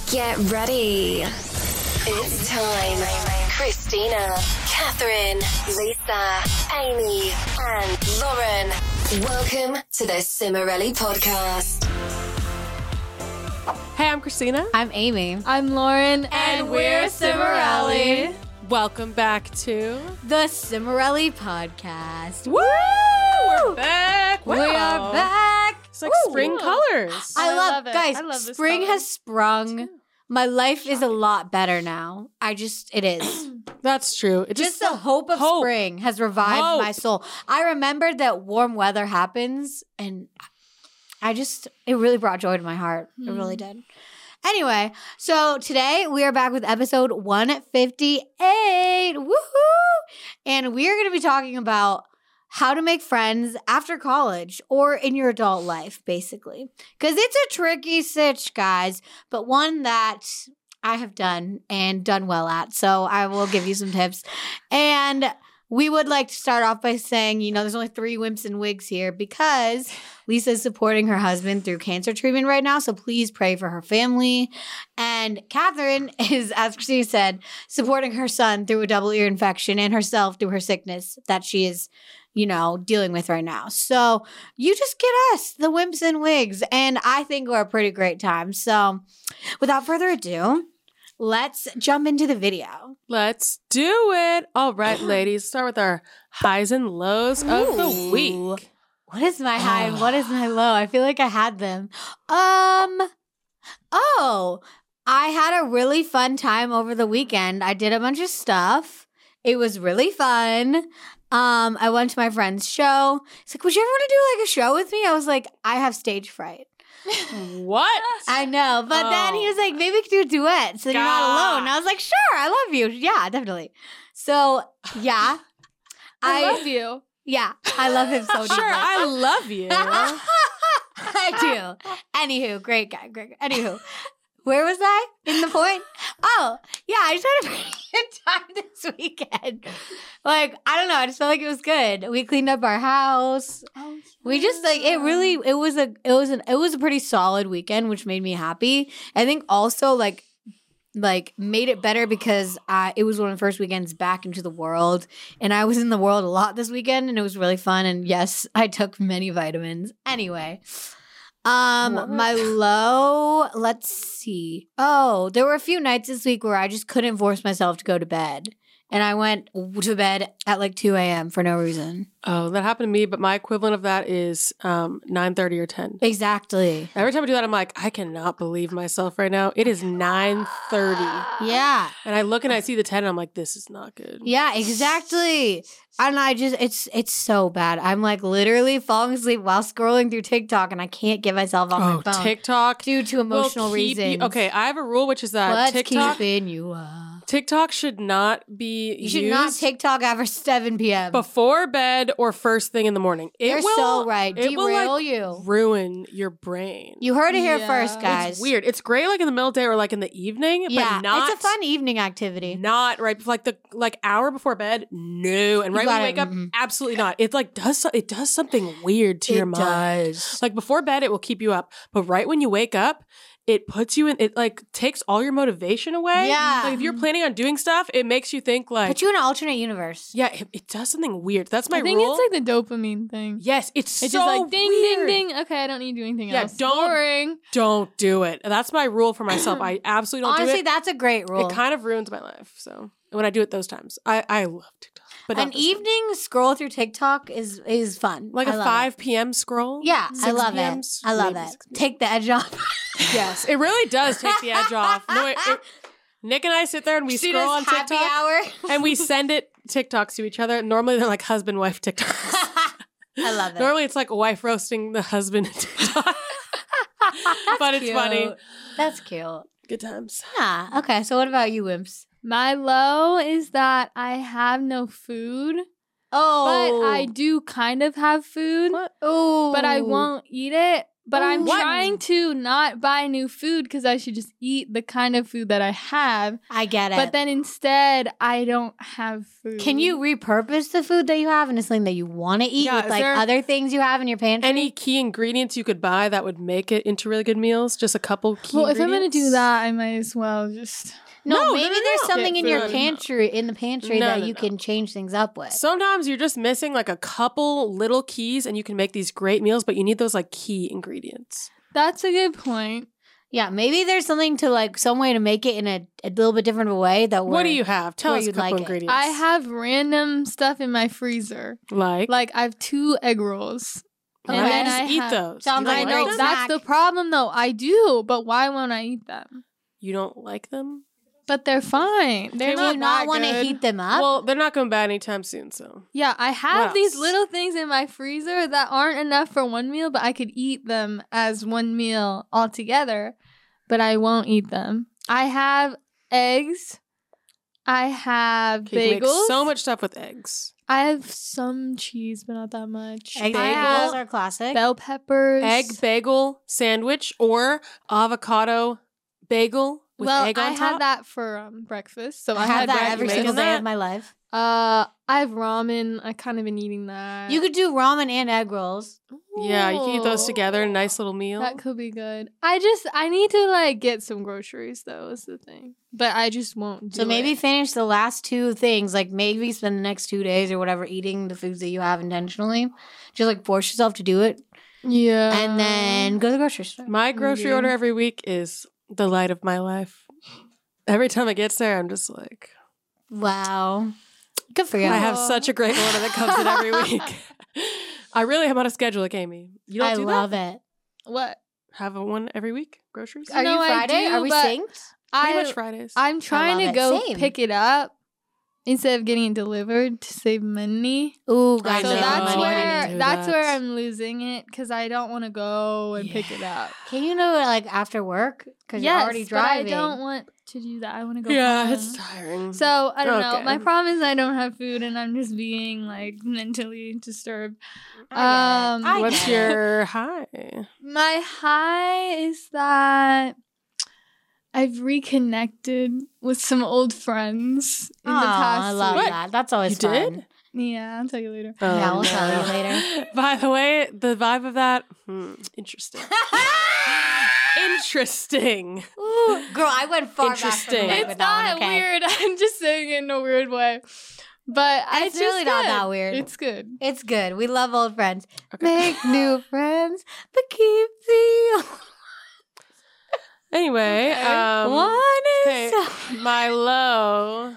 Get ready. It's time. Christina, Catherine, Lisa, Amy, and Lauren. Welcome to the Cimorelli Podcast. Hey, I'm Christina. I'm Amy. I'm Lauren. And we're Cimorelli. Welcome back to The Cimorelli Podcast. Woo! We're back. Wow. We are back. It's like spring colors. I love it. guys, I love this spring color. has sprung. My life is a lot better now. It is. That's true. It Just the hope of spring has revived my soul. I remembered that warm weather happens and it really brought joy to my heart. It really did. Anyway, so today we are back with episode 158. Woohoo! And we are going to be talking about how to make friends after college or in your adult life, basically. Because it's a tricky sitch, guys, but one that I have done and done well at. So I will give you some tips. And we would like to start off by saying, there's only 3 wimps and wigs here because Lisa is supporting her husband through cancer treatment right now. So please pray for her family. And Catherine is, as Christina said, supporting her son through a double ear infection and herself through her sickness that she is, dealing with right now. So you just get us, the wimps and wigs. And I think we're a pretty great time. So without further ado, let's jump into the video. Let's do it. All right, ladies. Start with our highs and lows of the week. What is my high and what is my low? I feel like I had them. I had a really fun time over the weekend. I did a bunch of stuff. It was really fun. I went to my friend's show. He's like, would you ever want to do like a show with me? I was like, I have stage fright. What? I know. But then he was like, maybe we could do a duet so you're not alone. I was like, sure, I love you. Yeah, definitely. So, yeah. I love you. Yeah, I love him so deeply. Sure, I love you. I do. Anywho, great guy. Anywho, where was I in the point? Oh, yeah, I just had a pretty good time this weekend. I don't know. I just felt like it was good. We cleaned up our house. Oh, yeah. We just it was a pretty solid weekend, which made me happy. I think also made it better because it was one of the first weekends back into the world, and I was in the world a lot this weekend, and it was really fun. And yes, I took many vitamins. Anyway, my low, let's see. Oh, there were a few nights this week where I just couldn't force myself to go to bed, and I went to bed at 2 a.m. for no reason. Oh, that happened to me, but my equivalent of that is 9:30 or 10. Exactly. Every time I do that, I'm like, I cannot believe myself right now. It is 9:30. Yeah. And I look and I see the 10 and I'm like, this is not good. Yeah, exactly. And I just, it's so bad. I'm literally falling asleep while scrolling through TikTok and I can't get myself off my phone. TikTok. Due to emotional reasons. Okay, I have a rule, which is that What's TikTok. keeping you up? TikTok should not be You should not TikTok after 7 p.m. before bed or first thing in the morning. You're so right. Derail you. Ruin your brain. You heard it here first, guys. It's weird. It's great in the middle of the day or in the evening, yeah, but not. It's a fun evening activity. Not right the hour before bed. No, and right when you wake up, absolutely not. It does something weird to your mind. It does. Before bed, it will keep you up, but right when you wake up, it puts you in. It takes all your motivation away. Yeah. If you're planning on doing stuff, it makes you think put you in an alternate universe. Yeah, it does something weird. That's my I think rule. it's the dopamine thing. Yes, it's just so ding, weird. ding, ding. Okay, I don't need to do anything else. Don't do it. That's my rule for myself. I absolutely don't do it. Honestly, that's a great rule. It kind of ruins my life. So when I do it those times, I love TikTok. But an evening scroll through TikTok is fun. A 5 p.m. scroll? Yeah, I 6 love PM? it. I love Maybe it. 6 p.m. Take the edge off. Yes, it really does take the edge off. No, Nick and I sit there and we scroll on TikTok. Happy hour. And we send TikToks to each other. Normally they're husband-wife TikToks. I love it. Normally it's a wife roasting the husband in TikTok. But it's funny. That's cute. Good times. Yeah. Okay, so what about you, Wimps? My low is that I have no food. Oh. But I do kind of have food. Oh. But I won't eat it But I'm trying to not buy new food because I should just eat the kind of food that I have. I get it. But then instead, I don't have food. Can you repurpose the food that you have into something that you want to eat Yeah, with is like there other things you have in your pantry? Any key ingredients you could buy that would make it into really good meals? Just a couple key Well, if ingredients? I'm going to do that, I might as well just... No, maybe there's something Get in your food. pantry, that you No. can change things up with. Sometimes you're just missing like a couple little keys and you can make these great meals, but you need those like key ingredients. That's a good point. Yeah, maybe there's something to like some way to make it in a little bit different of a way that What do you have? Tell where us a you'd couple like it. ingredients. I have random stuff in my freezer. like Like, I have 2 egg rolls. why Okay. don't you And just I eat have- those. Sounds You like don't a I great know, them? snack. that's the problem, though. I do, but why won't I eat them? You don't like them? But they're fine. They're Do you not not that want to good. heat them up? Well, they're not going bad anytime soon, so. Yeah, I have What these else? little things in my freezer that aren't enough for one meal, but I could eat them as one meal altogether, but I won't eat them. I have eggs. I have You can make bagels. so much stuff with eggs. I have some cheese, but not that much. Egg I bagels have are classic. bell peppers. Egg bagel sandwich or avocado bagel with egg on I top. had that for breakfast, so I I have had that bread. every You single making day that? of my life. I have ramen. I kind of been eating that. You could do ramen and egg rolls. Yeah, you can eat those together in a nice little meal. That could be good. I need to like get some groceries though, is the thing. But I just won't do So maybe it. finish the last 2 things, like maybe spend the next 2 days or whatever eating the foods that you have intentionally. Just like force yourself to do it Yeah. and then go to the grocery store. My grocery Yeah. order every week is the light of my life. Every time I get there, I'm just like, Wow. Good for you. I have such a great order that comes in every week. I really am on a schedule, like Amy. You don't I do love that? it. What? Have a one every week? Groceries? Are No, you I Friday? do, Are we but synced? Pretty I much Fridays. I'm trying love to it. go Same. pick it up instead of getting it delivered to save money. Ooh, I guys, So know. that's I where do that's that. where I'm losing it because I don't want to go and pick it up. Can you know like after work? Because Yes, you're already driving. but I don't want to do that. I want to go. yeah, home. it's tiring. So I don't know. Okay. My problem is I don't have food, and I'm just being like mentally disturbed. I get it. I What's get it. your high? My high is that I've reconnected with some old friends in the past. I love week. that. That's always You fun. did? Yeah, I'll tell you later. Yeah, we'll tell you later. By the way, the vibe of that, interesting. Interesting. Ooh, girl, I went far back from the Interesting. night It's with that not one, okay? weird. I'm just saying it in a weird way. But It's really not that weird. It's good. It's good. We love old friends. Okay. Make new friends, but keep the old Anyway, one okay, is my low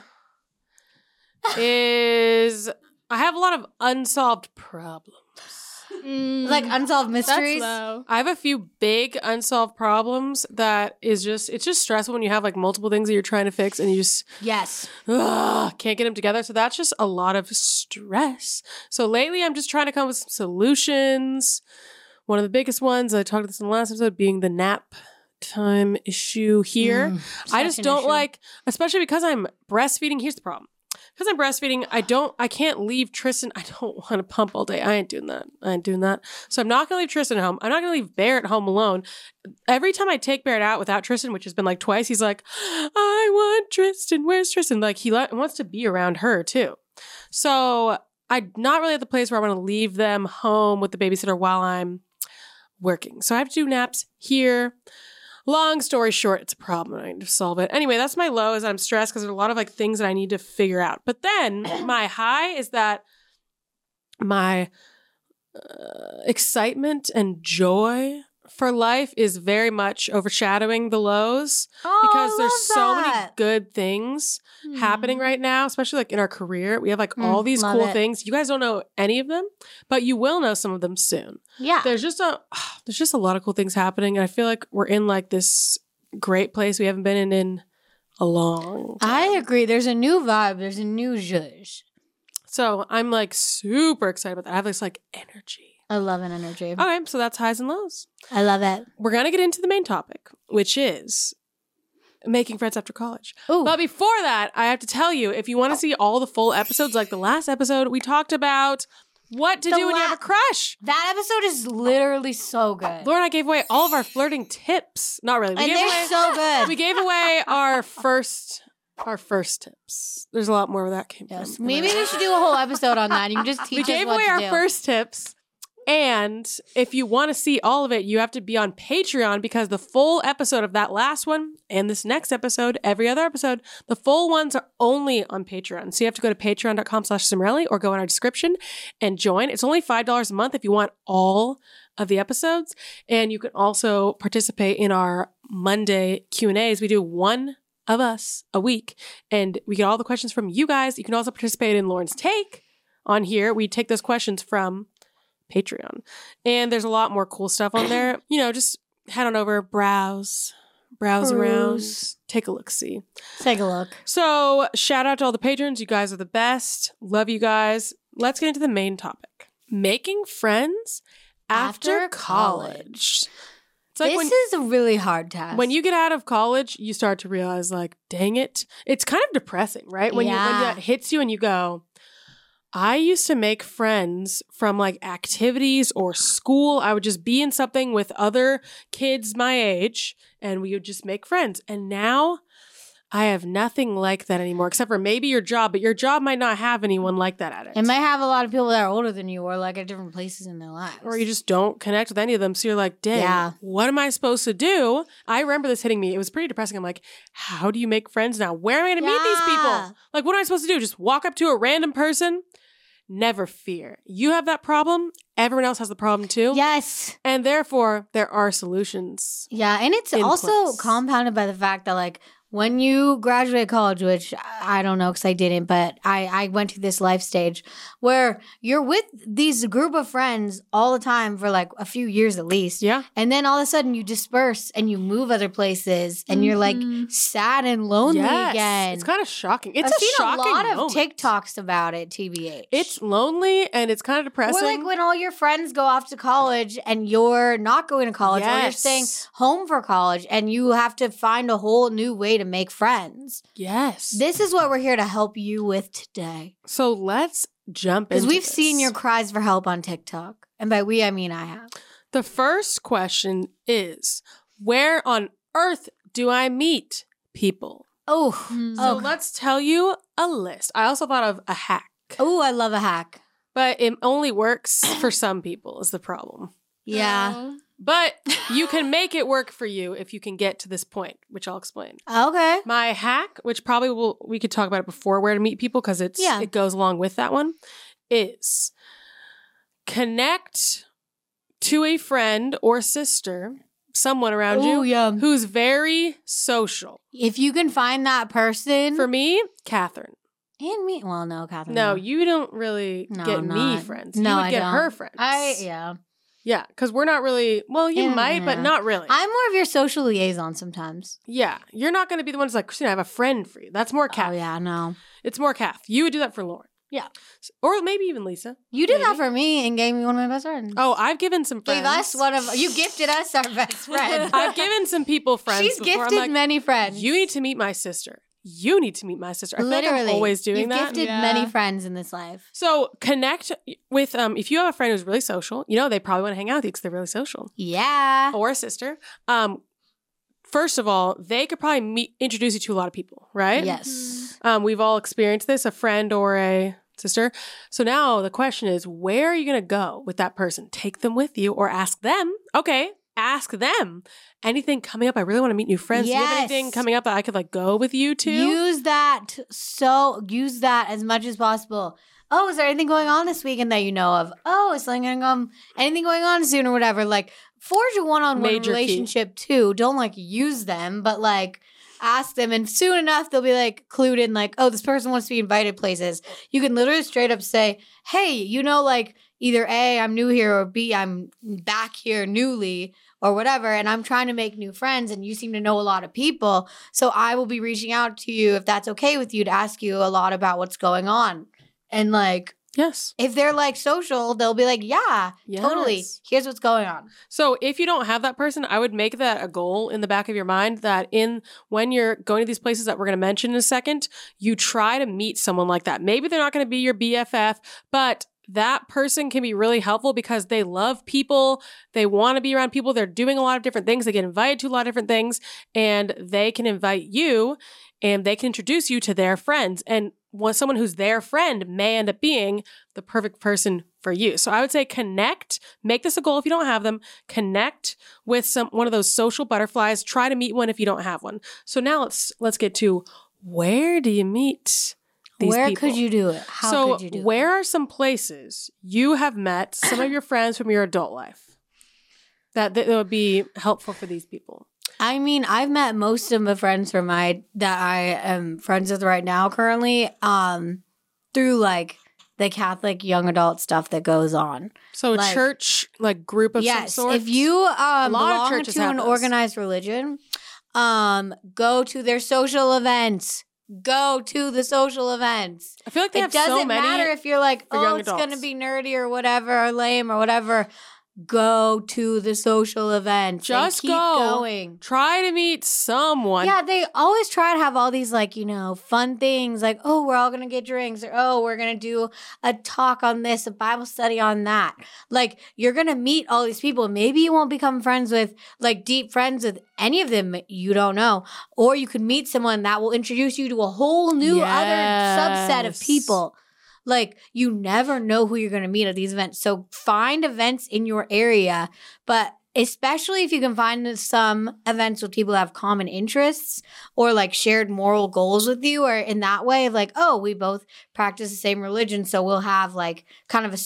is I have a lot of unsolved problems. like unsolved mysteries. That's low. I have a few big unsolved problems that is just it's just stressful when you have like multiple things that you're trying to fix and you just Yes. can't get them together. So that's just a lot of stress. So lately I'm just trying to come up with some solutions. One of the biggest ones, I talked about this in the last episode, being the nap time issue here. I just such an don't issue. like, especially because I'm breastfeeding. Here's the problem. Because I'm breastfeeding, I can't leave Tristan. I don't want to pump all day. I ain't doing that. So I'm not going to leave Tristan at home. I'm not going to leave Barrett home alone. Every time I take Barrett out without Tristan, which has been like twice, he's like, I want Tristan. Where's Tristan? Like he wants to be around her too. So I'm not really at the place where I want to leave them home with the babysitter while I'm working. So I have to do naps here. Long story short, it's a problem. I need to solve it. Anyway, that's my low is I'm stressed because there's a lot of like things that I need to figure out. But then my high is that my excitement and joy for life is very much overshadowing the lows because there's so many good things happening right now, especially like in our career. We have like all these love cool it. things. You guys don't know any of them, but you will know some of them soon. Yeah. There's just a lot of cool things happening, and I feel like we're in like this great place we haven't been in a long time. I agree. There's a new vibe. There's a new zhuzh. So I'm like super excited about that. I have this like energy. I love an energy. Okay, so that's highs and lows. I love it. We're gonna get into the main topic, which is making friends after college. Ooh. But before that, I have to tell you, if you want to see all the full episodes, like the last episode, we talked about what to do when you have a crush. That episode is literally so good. Lauren and I gave away all of our flirting tips. Not really. And they're so good. We gave away our first tips. There's a lot more where that came from. Maybe we should do a whole episode on that. You can just teach us what to do. We gave away our first tips. And if you want to see all of it, you have to be on Patreon because the full episode of that last one and this next episode, every other episode, the full ones are only on Patreon. So you have to go to patreon.com/Cimorelli or go in our description and join. It's only $5 a month if you want all of the episodes. And you can also participate in our Monday Q&As. We do one of us a week and we get all the questions from you guys. You can also participate in Lauren's Take on here. We take those questions from Patreon. And there's a lot more cool stuff on there. Just head on over, browse around, take a look-see. Take a look. So shout out to all the patrons. You guys are the best. Love you guys. Let's get into the main topic. Making friends after college. It's like this is a really hard task. When you get out of college, you start to realize, like, dang it. It's kind of depressing, right? When it hits you and you go, I used to make friends from like activities or school. I would just be in something with other kids my age and we would just make friends. And now I have nothing like that anymore, except for maybe your job, but your job might not have anyone like that at it. It might have a lot of people that are older than you or like at different places in their lives. Or you just don't connect with any of them. So you're like, dang, what am I supposed to do? I remember this hitting me. It was pretty depressing. I'm like, how do you make friends now? Where am I going to meet these people? Like, what am I supposed to do? Just walk up to a random person? Never fear. You have that problem. Everyone else has the problem too. Yes. And therefore, there are solutions. Yeah. And it's also compounded by the fact that like when you graduate college, which I don't know because I didn't, but I went to this life stage where you're with these group of friends all the time for like a few years at least. Yeah. And then all of a sudden you disperse and you move other places and you're like sad and lonely again. It's kind of shocking. I've seen a lot of TikToks about it, TBH. It's lonely and it's kind of depressing. Or like when all your friends go off to college and you're not going to college or you're staying home for college and you have to find a whole new way to make friends. Yes. This is what we're here to help you with today. So let's jump into because we've seen your cries for help on TikTok. And by we, I mean I have. The first question is, where on earth do I meet people? So let's tell you a list. I also thought of a hack. Oh, I love a hack. But it only works for some people is the problem. Yeah. But you can make it work for you if you can get to this point, which I'll explain. Okay. My hack, which probably we could talk about it before where to meet people because it goes along with that one, is connect to a friend or sister, someone around you who's very social. If you can find that person. For me, Catherine. And me. Well, no, Catherine. No, you don't really get me friends. You would get her friends. Yeah, because we're not really, you might, but not really. I'm more of your social liaison sometimes. Yeah, you're not going to be the one who's like, Christina, I have a friend for you. That's more Kath. Oh, yeah, no. It's more Kath. You would do that for Lauren. Yeah. Or maybe even Lisa. You did that for me and gave me one of my best friends. Oh, I've given some friends. You gifted us our best friend. I've given some people friends She's before. Gifted many friends. You need to meet my sister. You need to meet my sister. I feel like I'm always doing that. You've gifted many friends in this life. So connect with, if you have a friend who's really social, they probably want to hang out with you because they're really social. Yeah. Or a sister. First of all, they could probably introduce you to a lot of people, right? Yes. We've all experienced this, a friend or a sister. So now the question is, where are you going to go with that person? Take them with you or ask them. Okay. Ask them. Anything coming up? I really want to meet new friends. Yes. Do you have anything coming up that I could go with you to? Use that as much as possible. Oh, is there anything going on this weekend that you know of? Oh, is anything going on soon or whatever? Like forge a one-on-one relationship too. Don't use them, but ask them, and soon enough they'll be clued in oh, this person wants to be invited places. You can literally straight up say, hey, either A, I'm new here, or B, I'm back here newly or whatever, and I'm trying to make new friends and you seem to know a lot of people, so I will be reaching out to you if that's okay with you to ask you a lot about what's going on. And yes. If they're social, they'll be yeah, totally. Here's what's going on. So if you don't have that person, I would make that a goal in the back of your mind that when you're going to these places that we're going to mention in a second, you try to meet someone like that. Maybe they're not going to be your BFF, but that person can be really helpful because they love people. They want to be around people. They're doing a lot of different things. They get invited to a lot of different things, and they can invite you and they can introduce you to their friends. And someone who's their friend may end up being the perfect person for you. So I would say connect, make this a goal if you don't have them, connect with one of those social butterflies, try to meet one if you don't have one. So now let's get to, where do you meet these Where people? could you do it? How could you do it? Where are some places you have met some of your friends from your adult life that would be helpful for these people? I mean, I've met most of my friends that I am friends with right now currently through like the Catholic young adult stuff that goes on. So a church like group of some sort? If you belong to an organized religion, go to their social events. Go to the social events. I feel like they have so many. It doesn't matter if you're like, oh, it's going to be nerdy or whatever, or lame or whatever. Go to the social event. Just keep going. Try to meet someone. Yeah, they always try to have all these like, fun things like, oh, we're all going to get drinks, or oh, we're going to do a talk on this, a Bible study on that. Like, you're going to meet all these people. Maybe you won't become deep friends with any of them, you don't know. Or you could meet someone that will introduce you to a whole new other subset of people. Like, you never know who you're going to meet at these events. So find events in your area, but especially if you can find some events with people who have common interests or like shared moral goals with you, or in that way of like, oh, we both practice the same religion. So we'll have like kind of a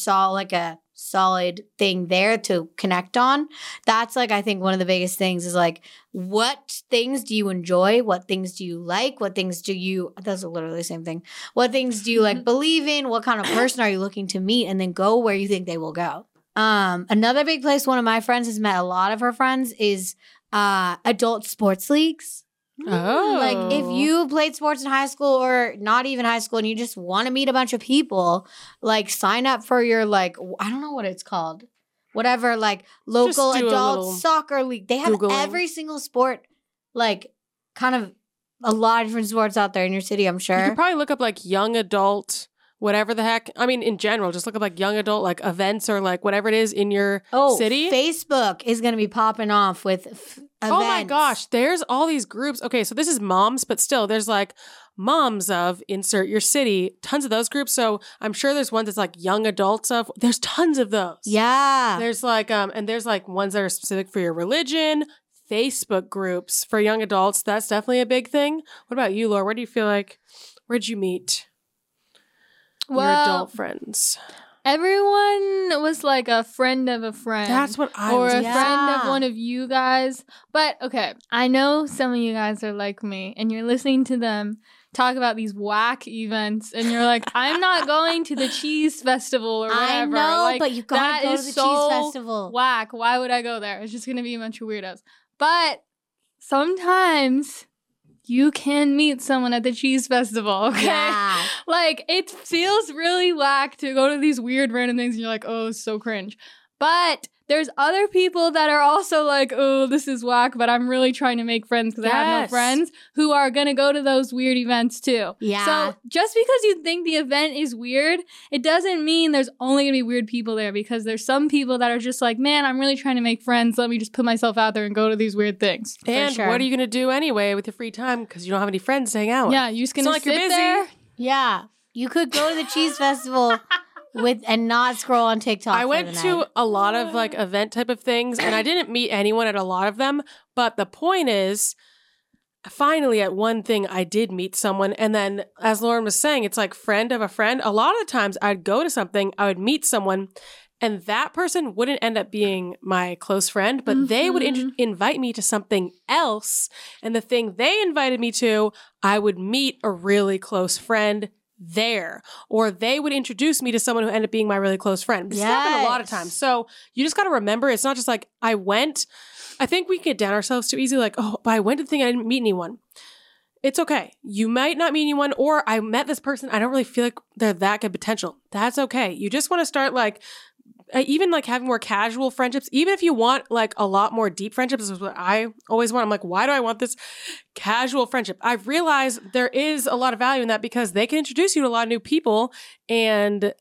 solid thing there to connect on. That's like, I think one of the biggest things is like, what things do you enjoy? What things do you like? What things that's literally the same thing. What things do you like believe in? What kind of person are you looking to meet? And then go where you think they will go. Another big place one of my friends has met a lot of her friends is adult sports leagues. Oh. Like if you played sports in high school or not even high school and you just want to meet a bunch of people, like sign up for your like, I don't know what it's called. Whatever, like local adult soccer league. They have every single sport, like kind of a lot of different sports out there in your city, I'm sure. You could probably look up like young adult, whatever the heck. I mean, in general, just look up like young adult, like events or like whatever it is in your city. Facebook is going to be popping off with events. Oh my gosh, there's all these groups. Okay, so this is moms, but still there's like moms of insert your city, tons of those groups. So I'm sure there's ones that's like young adults of, there's tons of those. Yeah. There's like, and there's like ones that are specific for your religion, Facebook groups for young adults. That's definitely a big thing. What about you, Laura? Where do you feel like, where'd you meet your adult friends? Everyone was like a friend of a friend. That's what I was. Or a friend of one of you guys. But okay, I know some of you guys are like me and you're listening to them talk about these whack events and you're like, I'm not going to the cheese festival or whatever. I know, like, but you gotta go to the cheese festival. Whack. Why would I go there? It's just gonna be a bunch of weirdos. But sometimes you can meet someone at the cheese festival, okay? Yeah. Like, it feels really whack to go to these weird random things and you're like, oh, so cringe. But there's other people that are also like, oh, this is whack, but I'm really trying to make friends because I have no friends who are going to go to those weird events too. Yeah. So just because you think the event is weird, it doesn't mean there's only going to be weird people there, because there's some people that are just like, man, I'm really trying to make friends. Let me just put myself out there and go to these weird things. And what are you going to do anyway with your free time because you don't have any friends to hang out with? Yeah, you're just going to sit there. Yeah. You could go to the cheese festival and not scroll on TikTok. I went to a lot of like event type of things and I didn't meet anyone at a lot of them. But the point is, finally at one thing I did meet someone. And then as Lauren was saying, it's like friend of a friend. A lot of the times I'd go to something, I would meet someone and that person wouldn't end up being my close friend, but they would invite me to something else. And the thing they invited me to, I would meet a really close friend there, or they would introduce me to someone who ended up being my really close friend. This happened a lot of times. So you just got to remember, it's not just like I went. I think we get down ourselves too easy. Like, oh, but I went to the thing, I didn't meet anyone. It's okay. You might not meet anyone, or I met this person, I don't really feel like they're that good potential. That's okay. You just want to start like, even like having more casual friendships, even if you want like a lot more deep friendships, this is what I always want. I'm like, why do I want this casual friendship? I've realized there is a lot of value in that because they can introduce you to a lot of new people and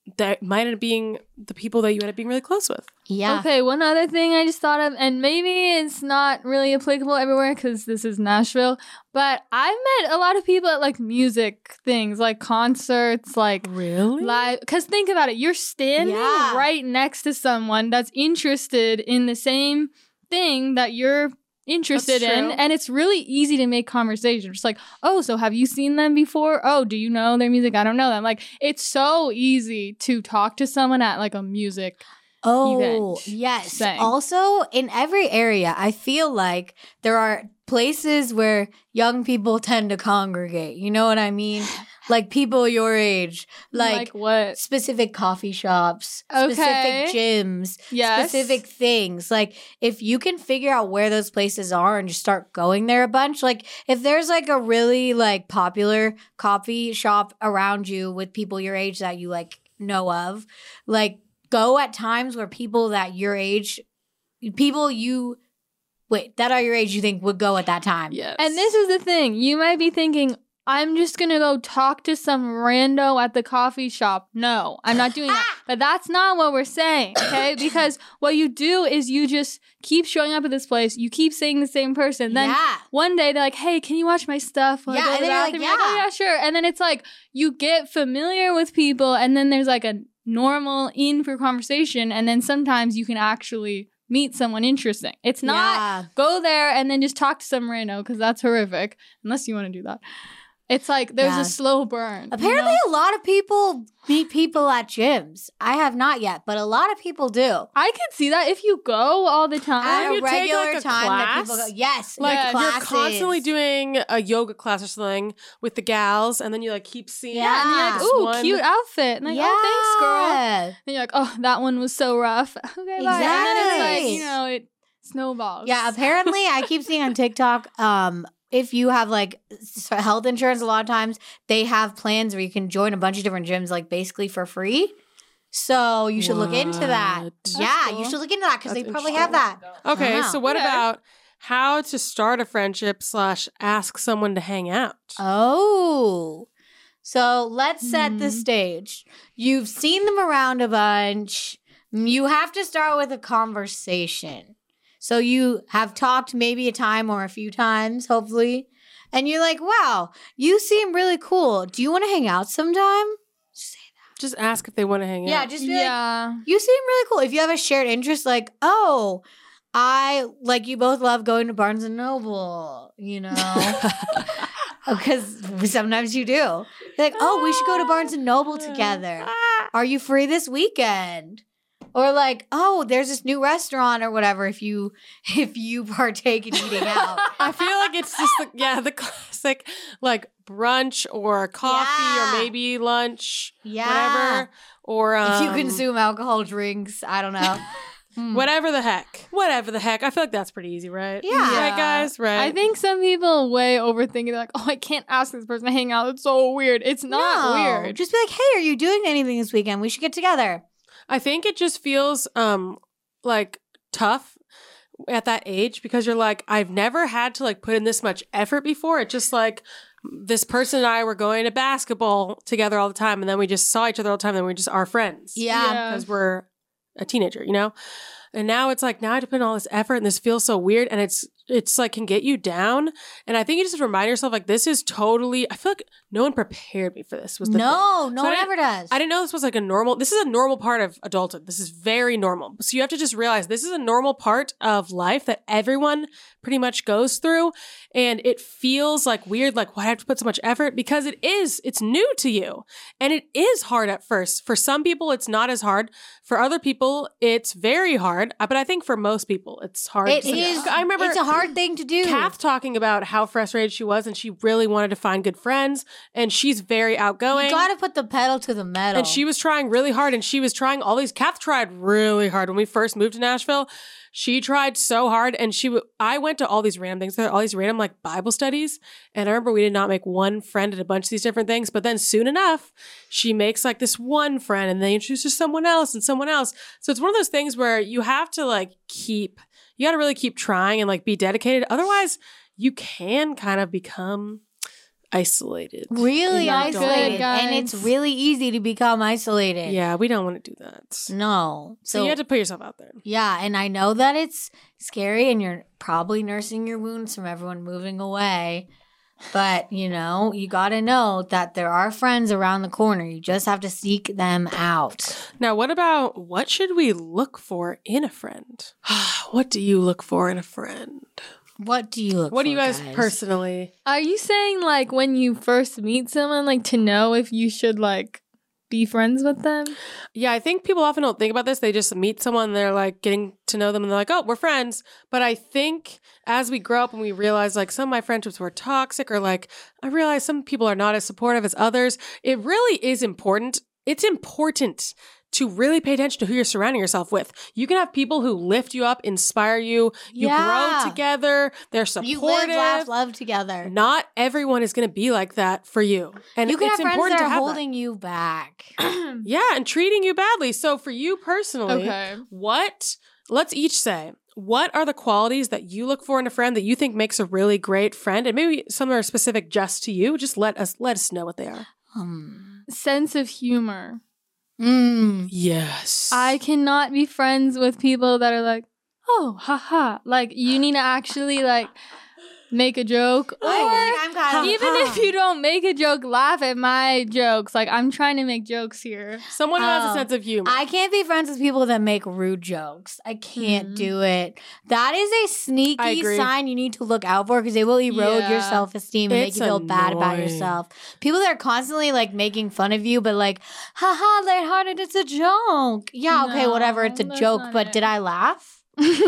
that might end up being the people that you end up being really close with. Yeah. Okay, one other thing I just thought of, and maybe it's not really applicable everywhere because this is Nashville, but I've met a lot of people at like music things, like concerts, like Really? live. Because think about it, you're standing Yeah. right next to someone that's interested in the same thing that you're interested That's in, true. and it's really easy to make conversation. Just like, oh, so have you seen them before? Oh, do you know their music? I don't know them. Like, it's so easy to talk to someone at like a music. Oh, event yes. thing. Also, in every area, I feel like there are places where young people tend to congregate. You know what I mean? Like people your age, like what? specific coffee shops, Okay. specific gyms, Yes. specific things. Like if you can figure out where those places are and just start going there a bunch, like if there's like a really like popular coffee shop around you with people your age that you like know of, like go at times where people that your age, that are your age you think would go at that time. Yes. And this is the thing. You might be thinking, I'm just going to go talk to some rando at the coffee shop. No, I'm not doing that. But that's not what we're saying, okay? Because what you do is you just keep showing up at this place. You keep saying the same person. Then Yeah. one day they're like, hey, can you watch my stuff? While I Yeah, go to and the then you're like, bathroom? You're oh, yeah. yeah, sure. And then it's like you get familiar with people and then there's like a normal in for conversation. And then sometimes you can actually meet someone interesting. It's not Yeah. go there and then just talk to some rando because that's horrific. Unless you want to do that. It's like there's Yeah. a slow burn. Apparently, you know? a lot of people meet people at gyms. I have not yet, but a lot of people do. I could see that if you go all the time. At you a take, regular like, a time that people go. class? Yes, Like Yeah. you're classes. constantly doing a yoga class or something with the gals, and then you like keep seeing. Yeah, and you're like, this ooh, one- cute outfit. And like, oh, thanks, girl. Yeah. And you're like, oh, that one was so rough. Okay, bye. And then it's like, Exactly. you know, it snowballs. Yeah, apparently I keep seeing on TikTok, if you have like health insurance, a lot of times they have plans where you can join a bunch of different gyms, like basically for free. So you should look into that. What? Yeah, cool. you should look into that because they That's probably have that. Okay, Wow. so what Okay. about how to start a friendship / ask someone to hang out? Oh. So let's set the Hmm. stage. You've seen them around a bunch. You have to start with a conversation. So you have talked maybe a time or a few times, hopefully. And you're like, wow, you seem really cool. Do you want to hang out sometime? Just ask if they want to hang Yeah, out. just be like, Yeah. you seem really cool. If you have a shared interest, like, oh, I like you both love going to Barnes and Noble, you know? Because sometimes you do. You're like, oh, we should go to Barnes and Noble together. Are you free this weekend? Or like, oh, there's this new restaurant or whatever if you partake in eating out. I feel like it's just the classic like brunch or coffee Yeah. or maybe lunch, Yeah. whatever. Or If you consume alcohol drinks, I don't know. whatever the heck. I feel like that's pretty easy, right? Yeah. Right, guys? Right. I think some people way overthink it. They're like, oh, I can't ask this person to hang out. It's so weird. It's not No. weird. Just be like, hey, are you doing anything this weekend? We should get together. I think it just feels like tough at that age because you're like, I've never had to like put in this much effort before. It's just like this person and I were going to basketball together all the time, and then we just saw each other all the time, and then we just are friends. Yeah. Because we're a teenager, you know? And now it's like, now I have to put in all this effort and this feels so weird and it's like can get you down. And I think you just remind yourself like this is totally, I feel like no one prepared me for this was the thing. No So one I ever does. I didn't know this was like this is a normal part of adulthood. This is very normal. So you have to just realize this is a normal part of life that everyone pretty much goes through. And it feels like weird, like why do I have to put so much effort? Because it's new to you. And it is hard at first. For some people, it's not as hard. For other people, it's very hard. But I think for most people, it's hard. It is. I remember It's a hard thing to do. Kath talking about how frustrated she was and she really wanted to find good friends. And she's very outgoing. You got to put the pedal to the metal. And she was trying really hard and she was trying all these. Kath tried really hard when we first moved to Nashville. She tried so hard and I went to all these random things, all these random like Bible studies. And I remember we did not make one friend at a bunch of these different things. But then soon enough, she makes like this one friend and they introduce her to someone else and someone else. So it's one of those things where you have to like you got to really keep trying and like be dedicated. Otherwise, you can kind of become isolated. Really in adult isolated. Good, guys. And it's really easy to become isolated. Yeah, we don't want to do that. No. So you have to put yourself out there. Yeah, and I know that it's scary and you're probably nursing your wounds from everyone moving away. But, you know, you got to know that there are friends around the corner. You just have to seek them out. Now, what should we look for in a friend? What do you look for in a friend? What do you look for, What do you guys personally? Are you saying like when you first meet someone, like to know if you should like be friends with them? Yeah, I think people often don't think about this. They just meet someone, they're like getting to know them and they're like, oh, we're friends. But I think as we grow up and we realize like some of my friendships were toxic or like I realize some people are not as supportive as others, it really is important. It's important to really pay attention to who you're surrounding yourself with. You can have people who lift you up, inspire you, you grow together, they're supportive. You live, laugh, love together. Not everyone is going to be like that for you. And You can it's have friends important that to are have holding you back. Yeah, and treating you badly. So for you personally, Okay. let's each say, what are the qualities that you look for in a friend that you think makes a really great friend? And maybe some are specific just to you. Just let us know what they are. Sense of humor. Yes. I cannot be friends with people that are like, oh, haha. Like, you need to actually, like, make a joke. Or I'm kind of even if you don't make a joke, laugh at my jokes. Like, I'm trying to make jokes here. Someone who has a Oh, sense of humor. I can't be friends with people that make rude jokes. I can't do it. That is a I sneaky agree. sign you need to look out for because they will erode your Yeah. self-esteem and make It's you feel bad about annoying. yourself. People that are constantly like making fun of you, but like, haha, lighthearted, it's a joke. Yeah, okay, No, whatever, it's a that's joke, not but it. did I laugh?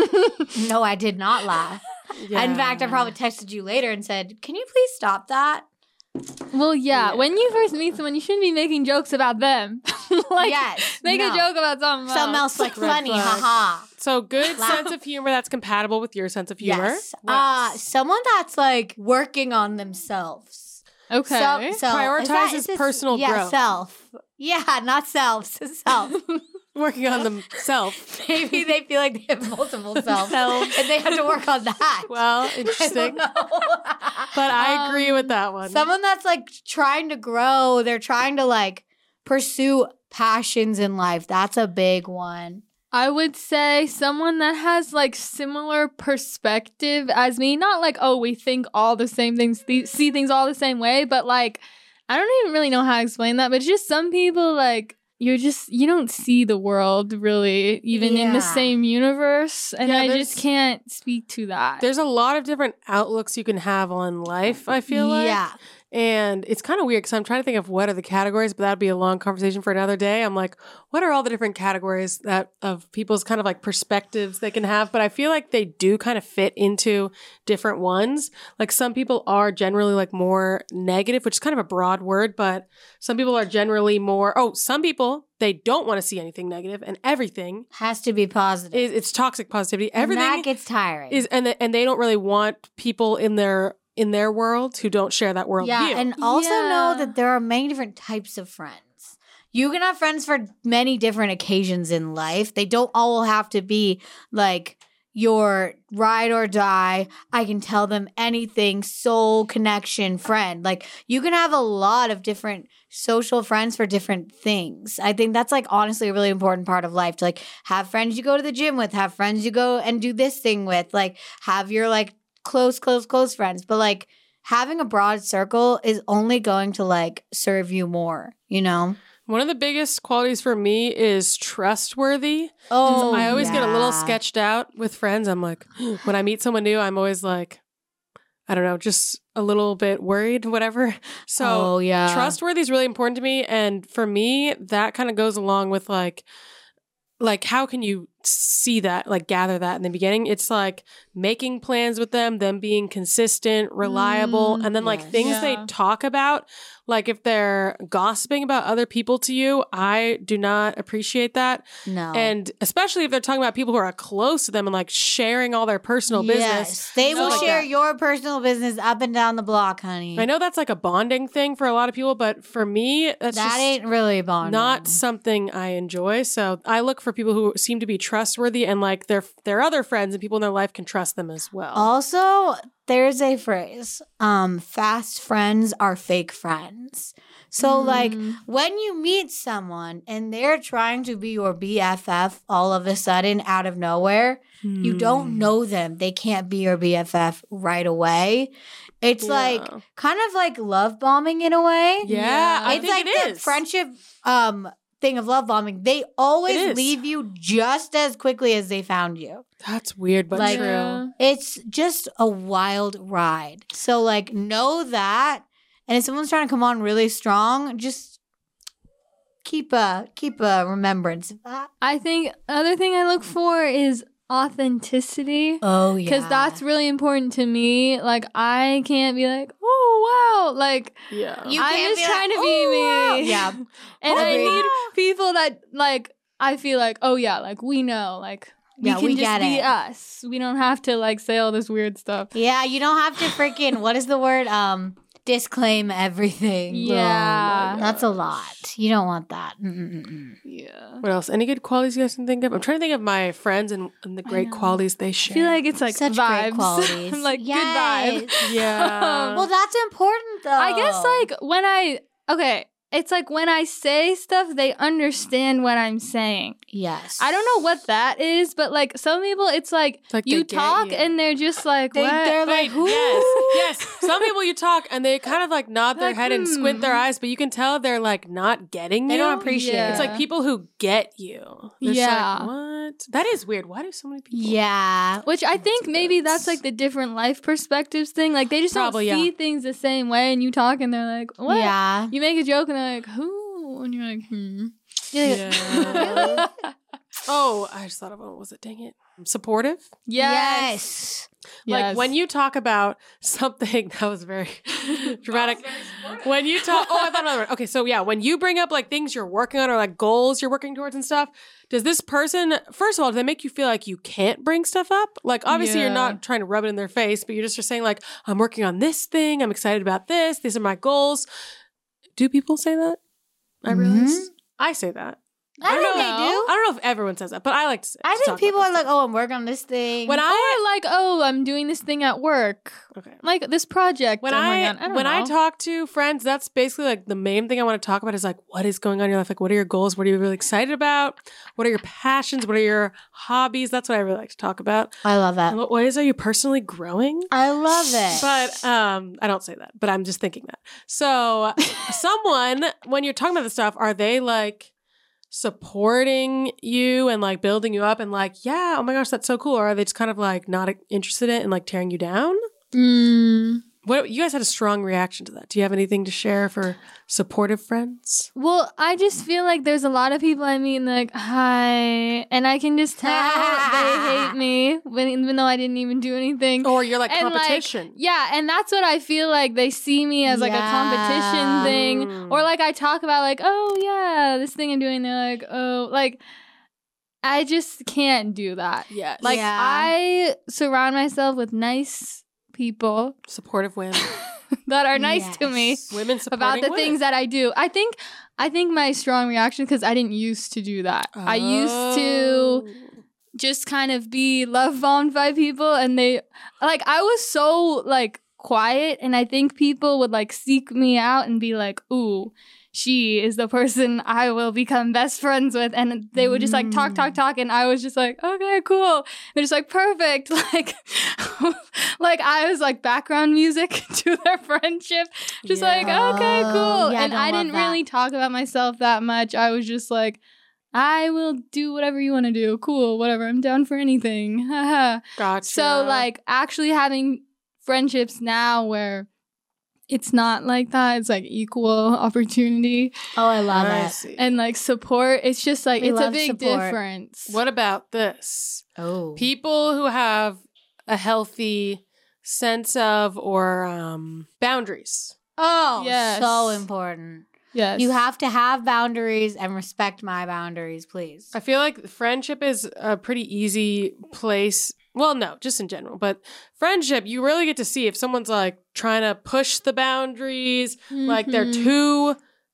No, I did not laugh. Yeah. In fact, I probably texted you later and said, can you please stop that? Well, yeah, Yeah. when you first meet someone, you shouldn't be making jokes about them. Like, Yes, make no. a joke about something Something else like Red funny, flag. haha. So good Laugh. sense of humor that's compatible with your sense of humor. Yes. Someone that's like working on themselves. Okay. So Prioritizes personal yeah, growth. self. Yeah, not self. Self. Working on themselves. Maybe they feel like they have multiple selves, Selves. and they have to work on that. Well, I don't interesting. know. But I agree with that one. Someone that's like trying to grow. They're trying to like pursue passions in life. That's a big one. I would say someone that has like similar perspective as me. Not like, oh, we think all the same things, see things all the same way, but like, I don't even really know how to explain that, but it's just some people like, you don't see the world really even in Yeah. the same universe. And Yeah, I there's- just can't speak to that. There's a lot of different outlooks you can have on life, I feel like. Yeah. And it's kind of weird because I'm trying to think of what are the categories, but that'd be a long conversation for another day. I'm like, what are all the different categories that of people's kind of like perspectives they can have? But I feel like they do kind of fit into different ones. Like some people are generally like more negative, which is kind of a broad word, but some people are generally more, some people, they don't want to see anything negative and everything Has to be positive. it's toxic positivity. And Everything that gets tiring. is, and they don't really want people in their world who don't share that worldview. Yeah, and also know Yeah. that there are many different types of friends. You can have friends for many different occasions in life. They don't all have to be like your ride or die, I can tell them anything, soul connection friend. Like you can have a lot of different social friends for different things. I think that's like honestly a really important part of life to like have friends you go to the gym with, have friends you go and do this thing with, like have your like close friends. But like having a broad circle is only going to like serve you more, you know? One of the biggest qualities for me is trustworthy. Oh, I always get a little yeah. sketched out with friends. I'm like, when I meet someone new, I'm always like, I don't know, just a little bit worried, whatever. So yeah. trustworthy is really important to me. And for me, that kind of goes along with like how can you see that, like gather that in the beginning? It's like making plans with them being consistent, reliable, and then like yes. things they Yeah. talk about. Like if they're gossiping about other people to you, I do not appreciate that. No. And especially if they're talking about people who are close to them and like sharing all their personal business. Yes, they will Stuff like share that. your personal business up and down the block, honey. I know that's like a bonding thing for a lot of people, but for me, that's that just ain't really bonding. not something I enjoy. So I look for people who seem to be trustworthy and like their other friends and people in their life can trust them as well. Also, there's a phrase, fast friends are fake friends. So like when you meet someone and they're trying to be your BFF all of a sudden out of nowhere, you don't know them. They can't be your BFF right away. It's like kind of like love bombing in a way. Yeah, I it's think like it the is. friendship thing of love bombing. They always leave you just as quickly as they found you. That's weird, but Like, true. It's just a wild ride. So like know that, and if someone's trying to come on really strong, just keep a remembrance of that. I think other thing I look for is authenticity. Oh yeah, Because that's really important to me. Like, I can't be like, oh, wow. Like, Yeah. You I'm can't just be trying like, to be "Oh, me. wow." Yeah. And I Agreed. need people that, like, I feel like, oh, yeah, like, we know. Like, Yeah, we can we just get be it. us. We don't have to, like, say all this weird stuff. Yeah, you don't have to freaking what is the word? Disclaim everything. Yeah. That's a lot. You don't want that. Yeah. What else? Any good qualities you guys can think of? I'm trying to think of my friends and the great qualities they I share. feel like it's, like, Such vibes. great qualities. like, Yes. good vibe. yeah. Well, that's important though. I guess, like, it's like when I say stuff, they understand what I'm saying. yes. I don't know what that is, but like some people, it's like, Like you they get talk you. and they're just like, what? They're Wait, like, who? yes. Some people you talk and they kind of like nod their Like, head and squint their eyes, but you can tell they're like not getting They you. don't appreciate Yeah. it. It's like people who get you. They're just Yeah. like, what? That is weird. Why do so many people? Yeah. Which I think maybe that's like the different life perspectives thing. Like they just Probably, don't see yeah. things the same way, and you talk and they're like, what? Yeah. You make a joke and they're like, who? And you're like, Yeah. Oh, I just thought of one. What was it? Dang it. Supportive? Yes. Like when you talk about something that was very dramatic. When you talk, I thought another one. Okay, so yeah, when you bring up like things you're working on or like goals you're working towards and stuff, does this person, first of all, do they make you feel like you can't bring stuff up? Like obviously you're Yeah. not trying to rub it in their face, but you're just saying like, I'm working on this thing. I'm excited about this. These are my goals. Do people say that? I realize. I say that. I think they do. I don't know if everyone says that, but I like to say I to think talk people about are like, oh, I'm working on this thing. When or like, oh, I'm doing this thing at work. Okay. Like this project. When I'm working on. I talk to friends, that's basically like the main thing I want to talk about is like what is going on in your life? Like what are your goals? What are you really excited about? What are your passions? What are your hobbies? That's what I really like to talk about. I love that. And what ways are you personally growing? I love it. But I don't say that, but I'm just thinking that. So someone, when you're talking about this stuff, are they like supporting you and like building you up and like, yeah, oh my gosh, that's so cool? Or are they just kind of like not interested in it and like tearing you down? What you guys had a strong reaction to that. Do you have anything to share for supportive friends? Well, I just feel like there's a lot of people I meet and they're like, hi. And I can just tell they hate me even though I didn't even do anything. Or you're like And, competition. Yeah, and that's what I feel like they see me as like a competition thing. Or like I talk about like, oh yeah, this thing I'm doing. They're like, oh, like I just can't do that. Yes. Like Yeah. I surround myself with nice people Supportive women. that are nice to me Yes. Women supporting about the women. things that I do. I think my strong reaction, because I didn't used to do that. I used to just kind of be love bombed by people, and they like I was so like quiet, and I think people would like seek me out and be like, ooh, she is the person I will become best friends with. And they would just like talk. And I was just like, okay, cool. They're just like, perfect. Like, like I was like background music to their friendship. Just like, okay, cool. Yeah, and I I love didn't that. really talk about myself that much. I was just like, I will do whatever you want to do. Cool, whatever. I'm down for anything. Haha. Gotcha. So like actually having friendships now where it's not like that. It's like equal opportunity Oh, I love I it. see. and like support. It's just like We it's a love big support. difference. What about this? Oh. People who have a healthy sense of or boundaries. Oh, Yes. so important. Yes. You have to have boundaries and respect my boundaries, please. I feel like friendship is a pretty easy place. Well, no, just in general. But friendship, you really get to see if someone's like trying to push the boundaries, like they're Mhm.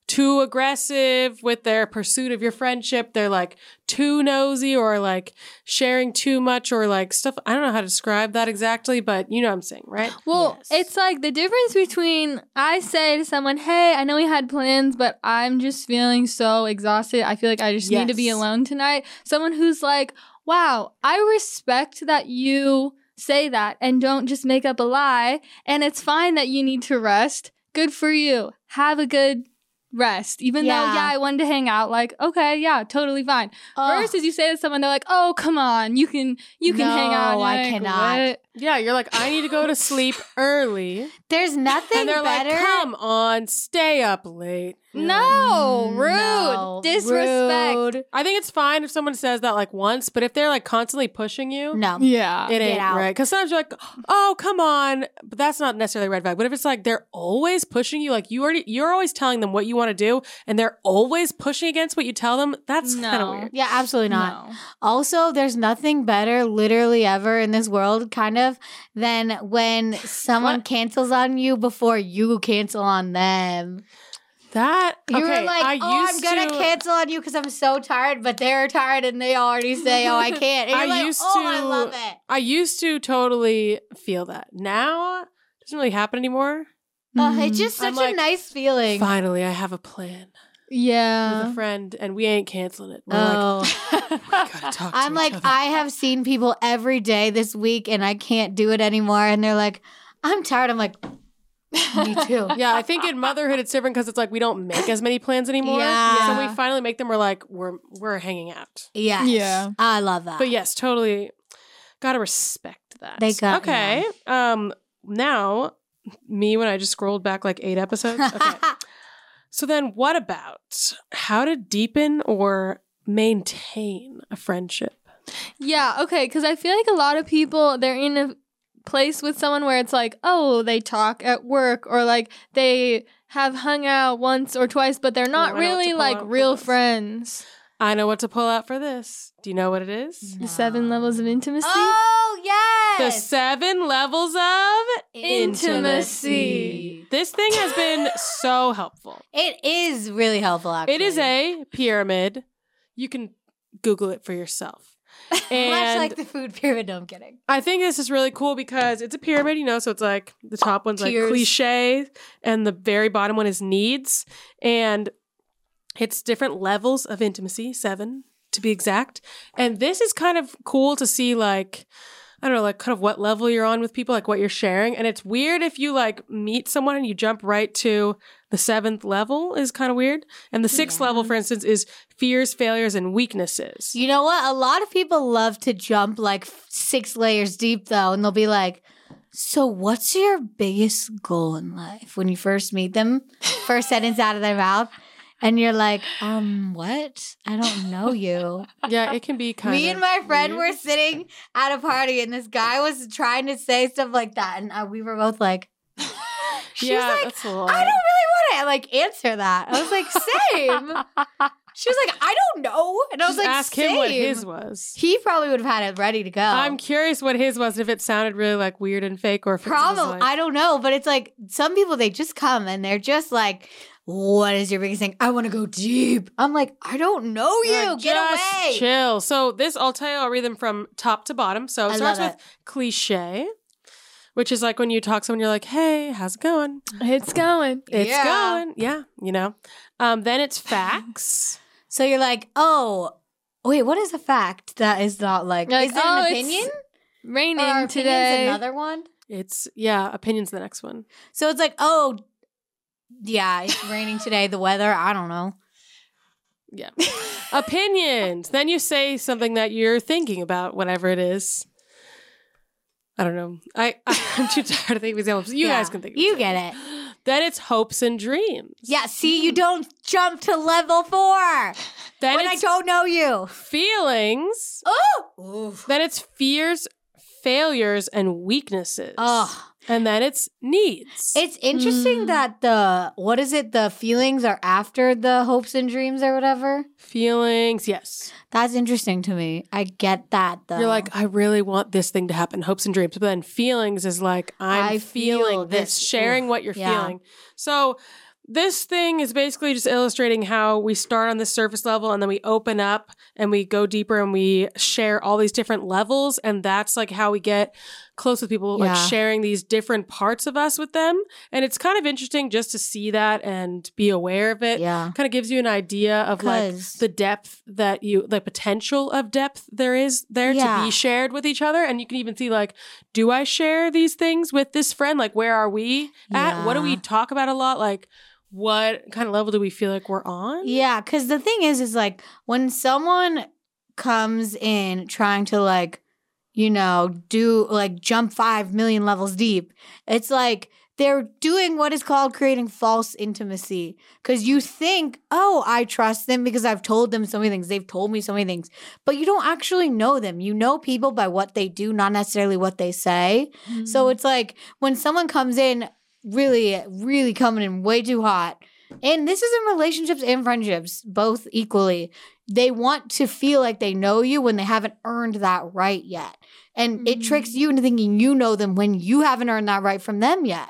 too aggressive with their pursuit of your friendship. They're like too nosy or like sharing too much or like stuff. I don't know how to describe that exactly, but you know what I'm saying, right? Well, it's like the difference between I say to someone, hey, I know we had plans, but I'm just feeling so exhausted. I feel like I just need to be alone tonight. Someone who's like, wow, I respect that you say that and don't just make up a lie. And it's fine that you need to rest. Good for you. Have a good rest. Even though, I wanted to hang out, like, okay, yeah, totally fine. Versus you say to someone, they're like, oh, come on, you can hang out. No, I cannot. What? Yeah, you're like, I need to go to sleep early. There's nothing And they're better. like, come on, stay up late. No, rude. No, Disrespect. rude. I think it's fine if someone says that like once, but if they're like constantly pushing you, No. Yeah. it ain't out. right. Because sometimes you're like, oh, come on. But that's not necessarily a red flag. But if it's like they're always pushing you, like you're always telling them what you want to do, and they're always pushing against what you tell them, that's kind of weird. Yeah, absolutely not. No. Also, there's nothing better literally ever in this world, kind of, than when someone cancels on you before you cancel on them. That okay, You're like, I I'm going to cancel on you because I'm so tired, but they're tired and they already say, oh, I can't. And you're like, I love it. I used to totally feel that. Now it doesn't really happen anymore. It's just I'm such a like, nice feeling. Finally, I have a plan with Yeah. a friend, and we ain't canceling it. We're Oh. like, we gotta talk to I'm each like, other. I have seen people every day this week and I can't do it anymore. And they're like, I'm tired. I'm like, me too. Yeah, I think in motherhood it's different because it's like we don't make as many plans anymore. Yeah. So we finally make them. We're like, we're hanging out. Yes. Yeah. I love that. But yes, totally. Gotta respect that. They got- okay. Now me when I just scrolled back like 8 episodes. Okay. So then what about how to deepen or maintain a friendship? Yeah, okay, because I feel like a lot of people, they're in a place with someone where it's like, oh, they talk at work or like they have hung out once or twice, but they're not I know what to really pull like out for real this. friends. I know what to pull out for this. Do you know what it is? The 7 levels of intimacy. Oh, The yes. 7 levels of Intimacy. This thing has been so helpful. It is really helpful, actually. It is a pyramid. You can Google it for yourself. And Much like the food pyramid. No, I'm kidding. I think this is really cool because it's a pyramid, so it's like the top one's like Tiers. cliche and the very bottom one is needs. And it's different levels of intimacy, 7 to be exact. And this is kind of cool to see like, I don't know, like kind of what level you're on with people, like what you're sharing. And it's weird if you like meet someone and you jump right to the 7th level is kind of weird. And the 6th level, for instance, is fears, failures, and weaknesses. You know what? A lot of people love to jump like 6 layers deep, though, and they'll be like, so what's your biggest goal in life? When you first meet them, first sentence out of their mouth. And you're like, what? I don't know you. Yeah, it can be kind of Me and my friend weird. were sitting at a party and this guy was trying to say stuff like that. And we were both like, she Yeah, was like, that's a lot. I don't really want to like answer that. I was like, same. She was like, I don't know. And I was Just like, ask same. him what his was. He probably would have had it ready to go. I'm curious what his was, if it sounded really like weird and fake or if it was Probably, like, I don't know, but it's like some people, they just come and they're just like, what is your biggest thing? I want to go deep. I'm like, I don't know you. Like, Get just away. chill. So this, I'll tell you, I'll read them from top to bottom. So it I starts love with cliche, which is like when you talk to someone, you're like, hey, how's it going? It's going. It's Yeah. going. Yeah, Then it's facts. So you're like, oh, wait, what is a fact that is not like, You're like, is it oh, an it's opinion? Raining Or are opinions today. another one? It's, yeah, opinion's the next one. So it's like, oh, yeah, it's raining today. The weather, I don't know. Yeah. Opinions. Then you say something that you're thinking about, whatever it is. I don't know. I'm too tired of thinking of examples. You Yeah, guys can think of you examples. get it. Then it's hopes and dreams. Yeah, see, you don't jump to level 4 Then when I it's don't know you. feelings. Oh, Then it's fears, failures, and weaknesses. oh. And then it's needs. It's interesting that the feelings are after the hopes and dreams or whatever. Feelings, yes. That's interesting to me. I get that though. You're like, I really want this thing to happen, hopes and dreams. But then feelings is like, I'm I feel feeling this, this. sharing Oof, what you're yeah. feeling. So this thing is basically just illustrating how we start on the surface level and then we open up and we go deeper and we share all these different levels. And that's like how we get close with people, like sharing these different parts of us with them. And it's kind of interesting just to see that and be aware of it. Yeah. Kind of gives you an idea of like the depth the potential of depth there is there to be shared with each other. And you can even see like, do I share these things with this friend? Like, where are we at? What do we talk about a lot? Like, what kind of level do we feel like we're on? Yeah, because the thing is like when someone comes in trying to like, you know, do like jump 5 million levels deep, it's like they're doing what is called creating false intimacy. Because you think, oh, I trust them because I've told them so many things. They've told me so many things. But you don't actually know them. You know people by what they do, not necessarily what they say. Mm-hmm. So it's like when someone comes in really, really coming in way too hot, and this is in relationships and friendships, both equally, they want to feel like they know you when they haven't earned that right yet. And it tricks you into thinking you know them when you haven't earned that right from them yet.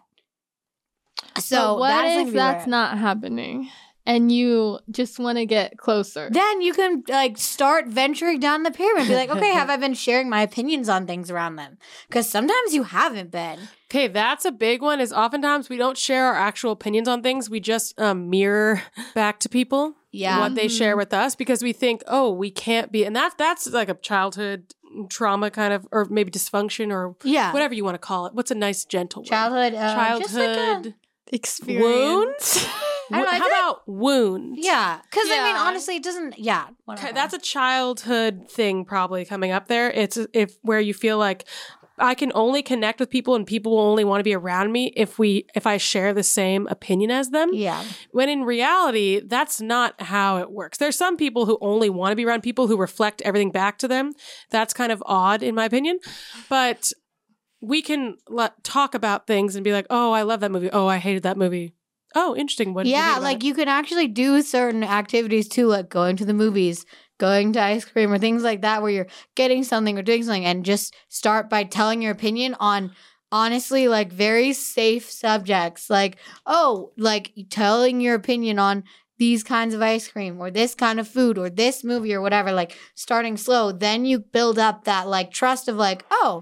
So but what if that's not happening and you just want to get closer? Then you can like start venturing down the pyramid. Be like, okay, have I been sharing my opinions on things around them? Because sometimes you haven't been. Okay, that's a big one, is oftentimes we don't share our actual opinions on things. We just mirror back to people what they share with us because we think, oh, we can't be. And that's like a childhood trauma kind of, or maybe dysfunction or whatever you want to call it. What's a nice, gentle word? Childhood experience. Wound? How about wound? Yeah. Because, I mean, honestly, it doesn't, whatever. That's a childhood thing probably coming up there. It's where you feel like I can only connect with people and people will only want to be around me if I share the same opinion as them. Yeah. When in reality, that's not how it works. There's some people who only want to be around people who reflect everything back to them. That's kind of odd in my opinion. But we can talk about things and be like, oh, I love that movie. Oh, I hated that movie. Oh, interesting. What did you think about like it? You can actually do certain activities too, like going to the movies, going to ice cream or things like that where you're getting something or doing something and just start by telling your opinion on honestly like very safe subjects. Like, oh, like telling your opinion on these kinds of ice cream or this kind of food or this movie or whatever, like starting slow. Then you build up that like trust of like, oh,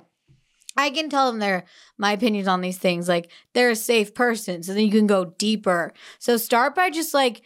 I can tell them my opinions on these things. Like they're a safe person. So then you can go deeper. So start by just like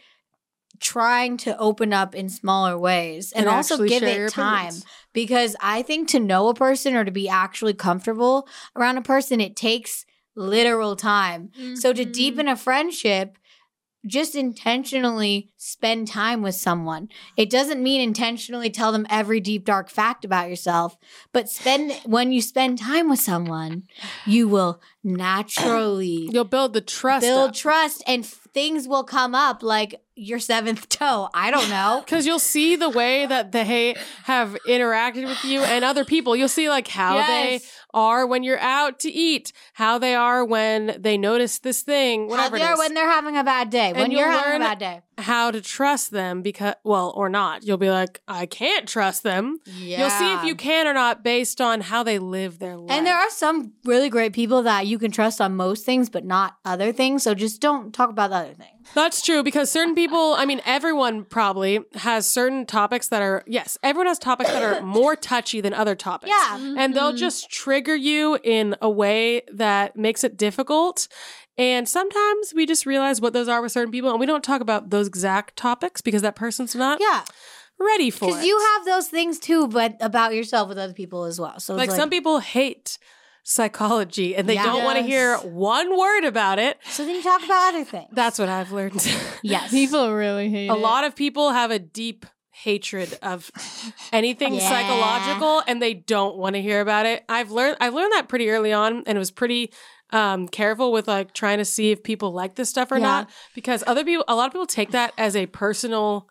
trying to open up in smaller ways and also give it time. Because I think to know a person or to be actually comfortable around a person, it takes literal time. Mm-hmm. So to deepen a friendship, just intentionally spend time with someone. It doesn't mean intentionally tell them every deep, dark fact about yourself, but when you spend time with someone, you will naturally... You'll build the trust trust and things will come up like your seventh toe. I don't know. Because you'll see the way that they have interacted with you and other people. You'll see like how they are when you're out to eat, how they are when they notice this thing, whatever it is. When they're having a bad day, when you're having a bad day. How to trust them or not. You'll be like, I can't trust them. Yeah. You'll see if you can or not based on how they live their life. And there are some really great people that you can trust on most things, but not other things. So just don't talk about the other things. That's true because certain people, I mean, everyone probably has certain topics that are, everyone has topics that are more touchy than other topics. Yeah. Mm-hmm. And they'll just trigger you in a way that makes it difficult. And sometimes we just realize what those are with certain people and we don't talk about those exact topics because that person's not ready for it. Because you have those things too, but about yourself with other people as well. So like some people hate psychology and they don't want to hear one word about it. So then you talk about other things. That's what I've learned. Yes. People really hate it. A lot of people have a deep hatred of anything psychological and they don't want to hear about it. I've learned that pretty early on and it was pretty careful with like trying to see if people like this stuff or not because a lot of people take that as a personal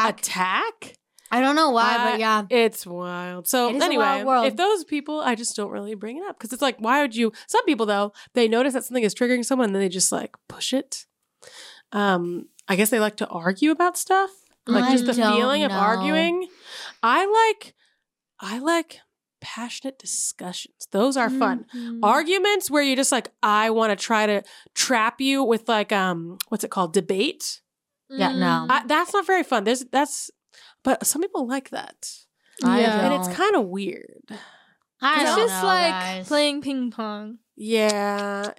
attack. I don't know why, but it's wild. So anyway, if those people, I just don't really bring it up because it's like, why would you? Some people though, they notice that something is triggering someone and then they just like push it. I guess they like to argue about stuff, like just the feeling of arguing. I like passionate discussions. Those are fun. Mhm. Arguments where you just like, I want to try to trap you with like, what's it called? Debate. Yeah, no. That's not very fun. But some people like that. I Yeah. And it's don't. kind of weird. I It's don't just know, like guys. playing ping pong. Yeah,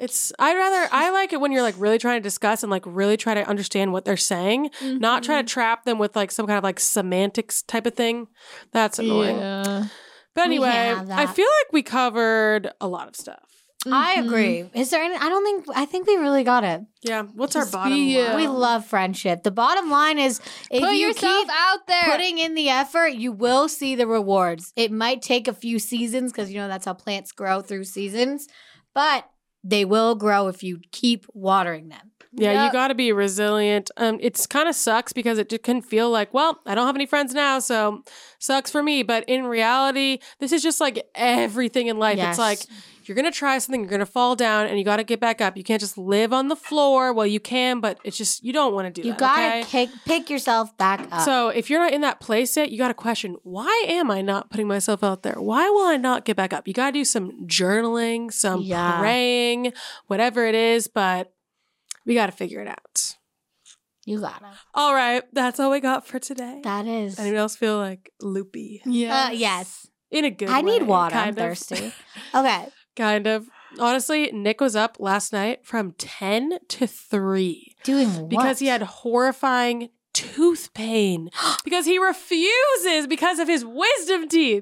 I like it when you're like really trying to discuss and like really try to understand what they're saying, not try to trap them with like some kind of like semantics type of thing. That's annoying. Yeah. But We anyway, can't have that. I feel like we covered a lot of stuff. I Mhm. agree. Is there any? I think we really got it. Yeah, what's our Just bottom be you. line? We love friendship. The bottom line is if Put you yourself keep out there. putting in the effort, you will see the rewards. It might take a few seasons because that's how plants grow through seasons, but they will grow if you keep watering them. Yeah, you Yep. got to be resilient. It's kind of sucks because it just can feel like, well, I don't have any friends now, so sucks for me. But in reality, this is just like everything in life. Yes. It's like you're gonna try something, you're gonna fall down, and you got to get back up. You can't just live on the floor. Well, you can, but it's just you don't want to do You that. gotta okay? pick yourself back up. So if you're not in that place yet, you got to question, why am I not putting myself out there? Why will I not get back up? You got to do some journaling, some Yeah. praying, whatever it is, but we got to figure it out. you gotta. All right, that's all we got for today. That is. Anyone else feel like loopy? Yeah. Yes. In a good I way. need water. I'm kind of. thirsty. Okay. Kind of. Honestly, Nick was up last night from 10 to 3 Doing what? because he had horrifying tooth pain because he refuses because of his wisdom teeth.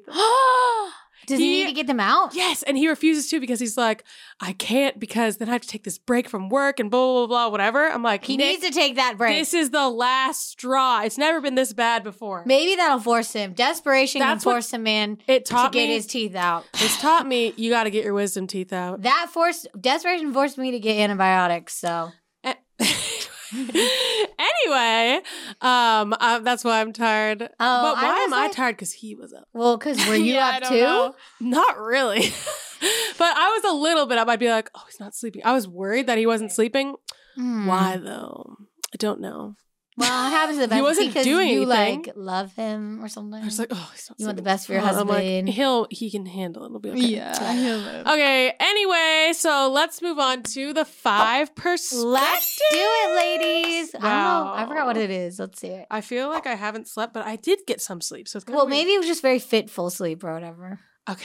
Does he need to get them out? Yes, and he refuses to because he's like, I can't because then I have to take this break from work and blah, blah, blah, whatever. I'm like, He Nick, needs to take that break. this is the last straw. It's never been this bad before. Maybe that'll force him. Desperation That's can what force a man It to taught get me. his teeth out. It's taught me you got to get your wisdom teeth out. Desperation forced me to get antibiotics. So Anyway, that's why I'm tired. But I why was am I like- tired? Because he was up. well, because were you Yeah, I up don't too? know. Not really. But I was a little bit up. I'd be like, oh, he's not sleeping. I was worried that he wasn't sleeping. Hmm. Why though? I don't know. Well, it happens to the best. He wasn't because doing you anything. like love him or something. I was like, oh, he's not. You want the sleeping. best for your I'm husband. like, he can handle it. It'll be okay. Yeah. I hear that. Okay. Anyway, so let's move on to the 5 perspectives. Let's do it, ladies. I don't know. I Wow. forgot what it is. Let's see it. I feel like I haven't slept, but I did get some sleep. So it's kind Well, of weird. maybe it was just very fitful sleep or whatever. Okay.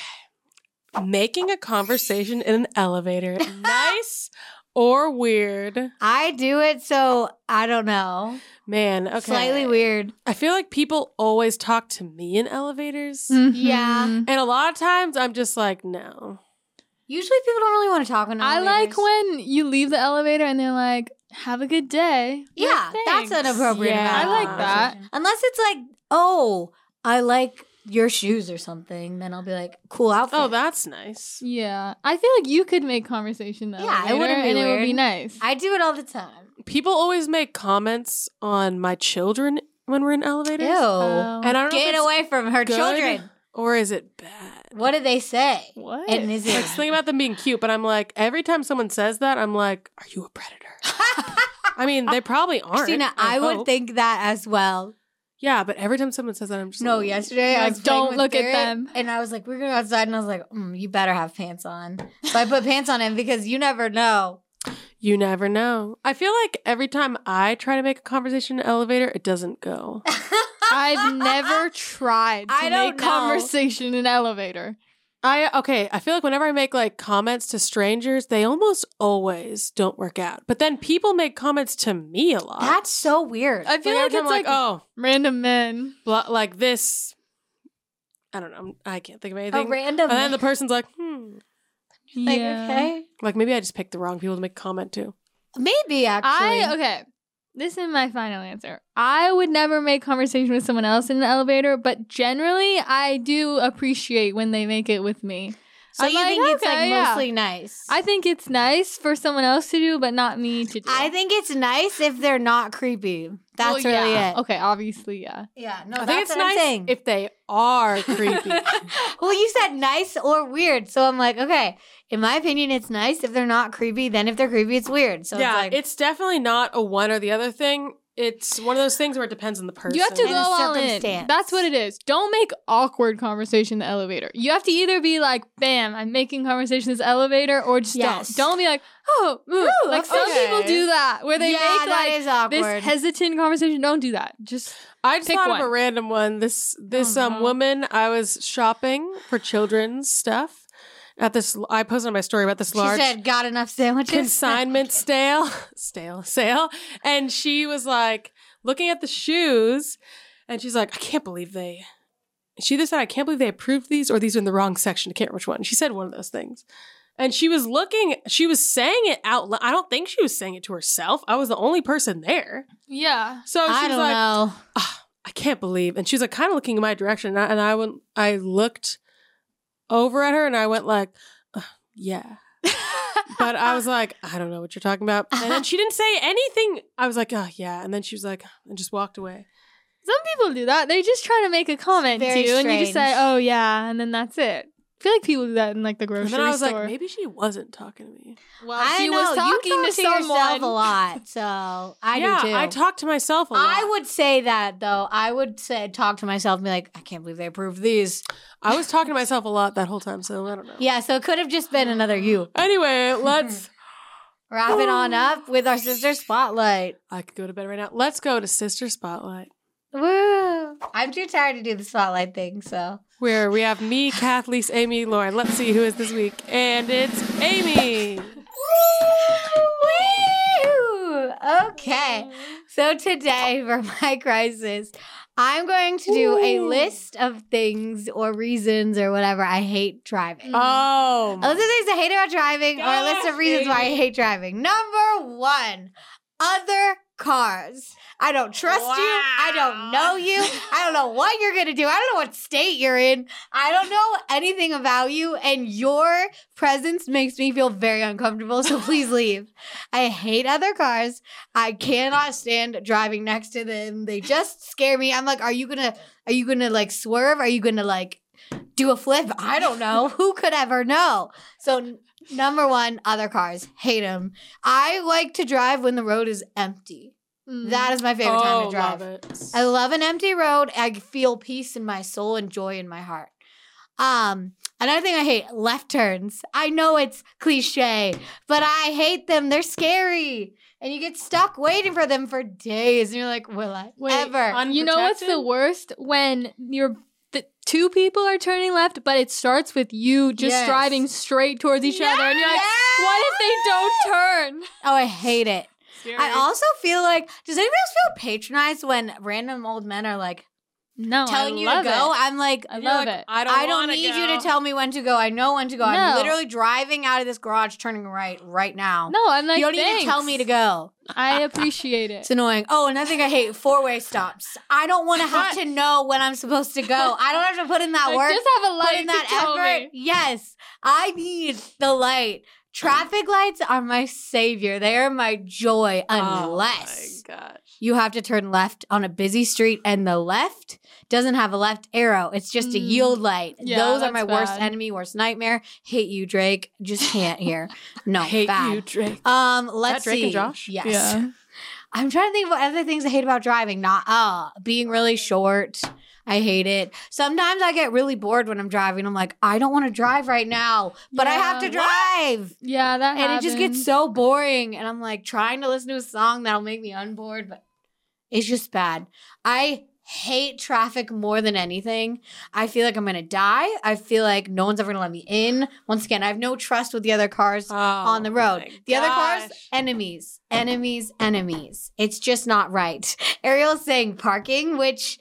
Making a conversation in an elevator. Nice or weird? I do it, so I don't know. Man, okay. Slightly weird. I feel like people always talk to me in elevators. Yeah. Mhm. And a lot of times I'm just like, no. Usually people don't really want to talk in I elevators. like when you leave the elevator and they're like, have a good day. Yeah, that's an thanks. appropriate Yeah. amount of I like that. conversation. Unless it's like, oh, I like your shoes or something, then I'll be like, cool outfit. Oh, that's nice. Yeah. I feel like you could make conversation though. Yeah, it wouldn't be and it would be weird. nice. I do it all the time. People always make comments on my children when we're in elevators. Ew. And I don't know Get if it's away from her good children. or is it bad? What did they say? What? And is Like, it? think about them being cute, but I'm like, every time someone says that, I'm like, are you a predator? I mean, they probably aren't. Christina, I would hope. think that as well. Yeah, but every time someone says that, I'm just No, like, yesterday I Like, was playing don't with look at Garrett, them. and I was like, we're going outside, and I was like, you better have pants on. So I put pants on him because you never know. You never know. I feel like every time I try to make a conversation in an elevator, it doesn't go. I've never tried to I don't make know. conversation in an elevator. I feel like whenever I make like comments to strangers, they almost always don't work out. But then people make comments to me a lot. That's so weird. I feel every like time it's I'm like, oh, random men. like this. I don't know. I can't think of anything. A random. And then the person's like, like, okay. like maybe I just picked the wrong people to make a comment to. Maybe, actually. Okay. This is my final answer. I would never make conversation with someone else in an elevator, but generally I do appreciate when they make it with me. So I'm you like, think it's like okay, yeah. mostly nice? I think it's nice for someone else to do, but not me to do. I think it's nice if they're not creepy. That's Well, really yeah. it. Okay, obviously, yeah. Yeah, no, I think that's it's what I'm nice saying. if they are creepy. Well, you said nice or weird, so I'm like, okay. In my opinion, it's nice if they're not creepy. Then if they're creepy, it's weird. So yeah, it's like, it's definitely not a one or the other thing. it's one of those things where it depends on the person. You have to And go the all in. circumstance. That's what it is. Don't make awkward conversation in the elevator. You have to either be like, bam, I'm making conversation in this elevator, or just Yes. don't be like, oh, ooh. Like some okay. people do that, where they make that like is awkward. this hesitant conversation. Don't do that. Just I just Pick thought of one. a random one. This Oh, no. woman, I was shopping for children's stuff at this. I posted on my story about this She large said, got enough sandwiches? consignment sale, and she was like looking at the shoes, and she's like, I can't believe they. She either said, I can't believe they approved these, or these are in the wrong section. I can't remember which one. She said one of those things. And she was saying it out loud. I don't think she was saying it to herself. I was the only person there. yeah. So she I was don't like, know. I can't believe. And she was like kind of looking in my direction. And I looked over at her and I went like, yeah. But I was like, I don't know what you're talking about. And then she didn't say anything. I was like, oh, yeah. And then she was like, and just walked away. Some people do that. They just try to make a comment to Very you, and you just say, strange. oh, yeah, and then that's it. I feel like people do that in like the grocery And then I was store. like, maybe she wasn't talking to me. well, I she know. was talking you to talk to yourself someone. a lot, so I yeah, do too. I talk to myself a lot. I would say that though. I would say talk to myself and be like, I can't believe they approved these. I was talking to myself a lot that whole time, so I don't know. Yeah, so it could have just been another you. Anyway, let's. Wrap it on up with our sister spotlight. I could go to bed right now. Let's go to Sister Spotlight, Woo! I'm too tired to do the spotlight thing, so. where we have me, Kath, Lisa, Amy, Lauren. Let's see who is this week. And it's Amy. Woo! Okay. So today for my crisis, I'm going to do a list of things or reasons or whatever I hate driving. Oh. A list of things I hate about driving or a list of reasons why I Amy. hate driving. Number 1, other cars. I don't trust you. I don't know you. I don't know what you're going to do. I don't know what state you're in. I don't know anything about you. And your presence makes me feel very uncomfortable. So please leave. I hate other cars. I cannot stand driving next to them. They just scare me. I'm like, are you going to like swerve? Are you going to like do a flip? I don't know. Who could ever know? So number 1, other cars. Hate them. I like to drive when the road is empty. That is my favorite time to drive. Love it. I love an empty road. I feel peace in my soul and joy in my heart. Another thing I hate, left turns. I know it's cliche, but I hate them. They're scary. And you get stuck waiting for them for days. And you're like, will I ever? You know what's the Unprotected? worst? When the 2 people are turning left, but it starts with you just Yes. driving straight towards each other. And you're like, Yes. what if they don't turn? Oh, I hate it. Scary. I also feel like, does anybody else feel patronized when random old men are like No, telling I you love to go? it. I'm like, I You're love like, it. I I don't wanna need go. you to tell me when to go. I know when to go. No. I'm literally driving out of this garage, turning right now. No, I'm like, you don't need to tell thanks. me to go. I appreciate it. It's annoying. Oh, another thing I hate, 4-way stops. I don't want to have to know when I'm supposed to go. I don't have to put in that Like, work. just have a Put light in that to tell effort. me. Yes, I need the light. Traffic lights are my savior. They are my joy unless Oh my gosh. you have to turn left on a busy street and the left doesn't have a left arrow. It's just a yield light. Yeah, Those are that's my worst bad. enemy, worst nightmare. Hate you, Drake. Just can't hear. No, Hate bad. you, Drake. Let's Drake see. and Josh? Yes. Yeah. I'm trying to think of other things I hate about driving. Not being really short. I hate it. Sometimes I get really bored when I'm driving. I'm like, I don't want to drive right now, but I have to Yeah. drive. Yeah, that And it just gets happens. so boring. And I'm like trying to listen to a song that'll make me unbored, but it's just bad. I hate traffic more than anything. I feel like I'm going to die. I feel like no one's ever going to let me in. Once again, I have no trust with the other cars on the road. The other cars, enemies, enemies, enemies. It's just not right. Ariel's saying parking, which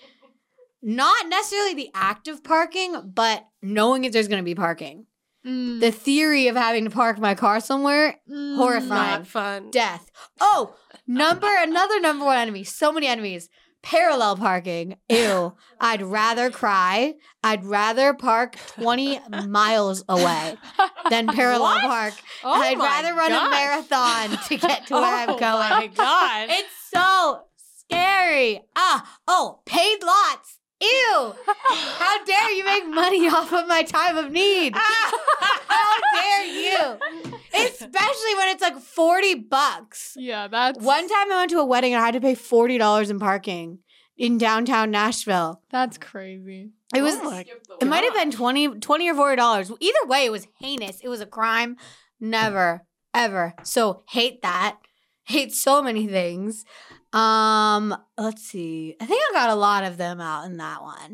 not necessarily the act of parking, but knowing if there's going to be parking. The theory of having to park my car somewhere, horrifying. Not fun. Death. Oh, another number 1 enemy. So many enemies. Parallel parking. Ew. I'd rather cry. I'd rather park 20 miles away than parallel park. Oh I'd my rather run gosh. a marathon to get to where I'm Oh going. my god. It's so scary. Paid lots. Ew. How dare you make money off of my time of need? How dare you? Especially when it's like $40. Yeah, that's One time I went to a wedding and I had to pay $40 in parking in downtown Nashville. That's crazy. It was. my It might have been $20 or $40. Either way, it was heinous. It was a crime. Never, ever. So hate that. Hate so many things. Let's see. I think I got a lot of them out in that one.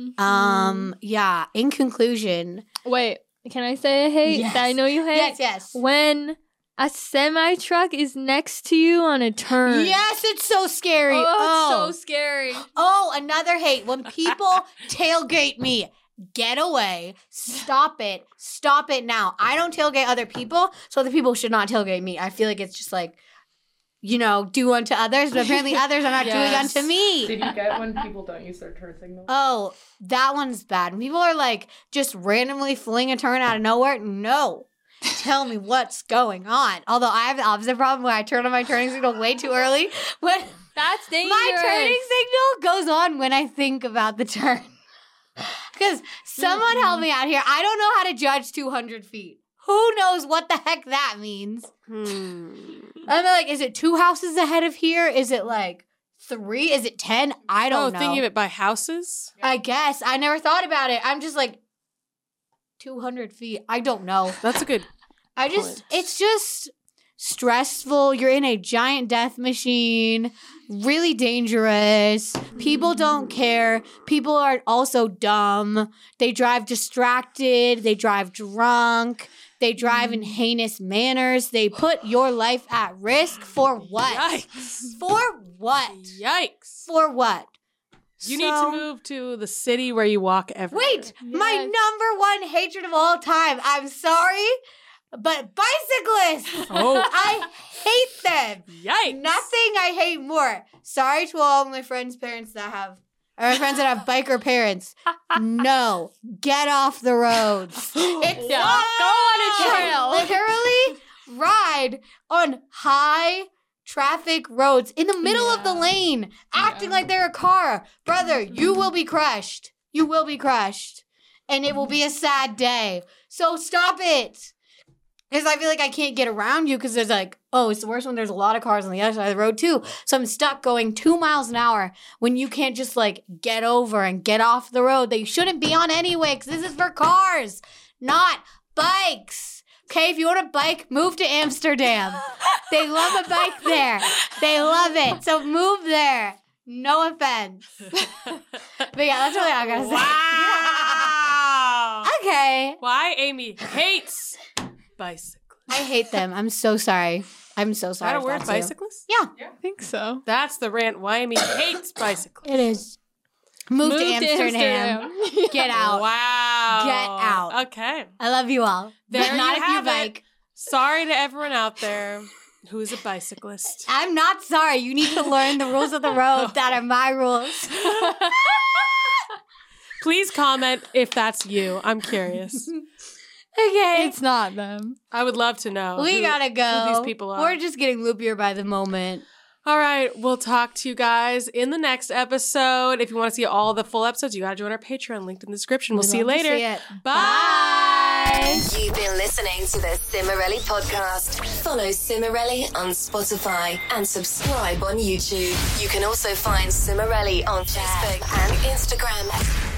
Yeah. In conclusion. Wait, can I say a hate Yes. that I know you hate? Yes. When a semi truck is next to you on a turn. Yes, it's so scary. Oh, it's so scary. Oh, another hate. When people tailgate me, get away. Stop it. Stop it now. I don't tailgate other people, so other people should not tailgate me. I feel like it's just like, do unto others, but apparently others are not doing Yes. unto me. Did you get when people don't use their turn signal? Oh, that one's bad. When people are like just randomly fling a turn out of nowhere, no. Tell me what's going on. Although I have the opposite problem where I turn on my turning signal way too early. When That's dangerous. my turning signal goes on when I think about the turn. Because someone help me out here. I don't know how to judge 200 feet. Who knows what the heck that means? I'm like, is it 2 houses ahead of here? Is it like 3? Is it 10? I don't know. Thinking of it by houses? I guess. I never thought about it. I'm just like, 200 feet. I don't know. That's a good It's just stressful. You're in a giant death machine. Really dangerous. People don't care. People are also dumb. They drive distracted. They drive drunk. They drive in heinous manners. They put your life at risk for what? Yikes. For what? Yikes. For what? You need to move to the city where you walk everywhere. Wait, my Yes. number one hatred of all time. I'm sorry, but bicyclists. Oh. I hate them. Yikes. Nothing I hate more. Sorry to all my friends' parents that have, or my friends that have biker parents. No, get off the roads. It's Yeah, not go on a trail. Literally ride on high traffic roads in the middle of the lane, acting like they're a car. Brother, you will be crushed. You will be crushed. And it will be a sad day. So stop it. Because I feel like I can't get around you because there's like, oh, it's the worst when there's a lot of cars on the other side of the road too. So I'm stuck going 2 miles an hour when you can't just like get over and get off the road that you shouldn't be on anyway because this is for cars, not bikes. Okay, if you want a bike, move to Amsterdam. They love a bike there. They love it. So move there. No offense. But yeah, that's really all I gotta say. Wow. Okay. Why Amy hates bicycles. I hate them. I'm so sorry. I'm so Is sorry. that a if word, that's you. bicyclist? Yeah, I think so. That's the rant. Why Amy hates bicycles. it is. Move to Amsterdam. Get out. Wow. Get out. Okay. I love you all. There but not you if you have it. bike. Sorry to everyone out there who's a bicyclist. I'm not sorry. You need to learn the rules of the road. That are my rules. Please comment if that's you. I'm curious. Okay. It's not them. I would love to know. We gotta go. who these people are. We're just getting loopier by the moment. All right, we'll talk to you guys in the next episode. If you want to see all the full episodes, you got to join our Patreon, linked in the description. We'll see you love to later. see it. Bye. You've been listening to the Cimarelli podcast. Follow Cimarelli on Spotify and subscribe on YouTube. You can also find Cimarelli on Facebook and Instagram.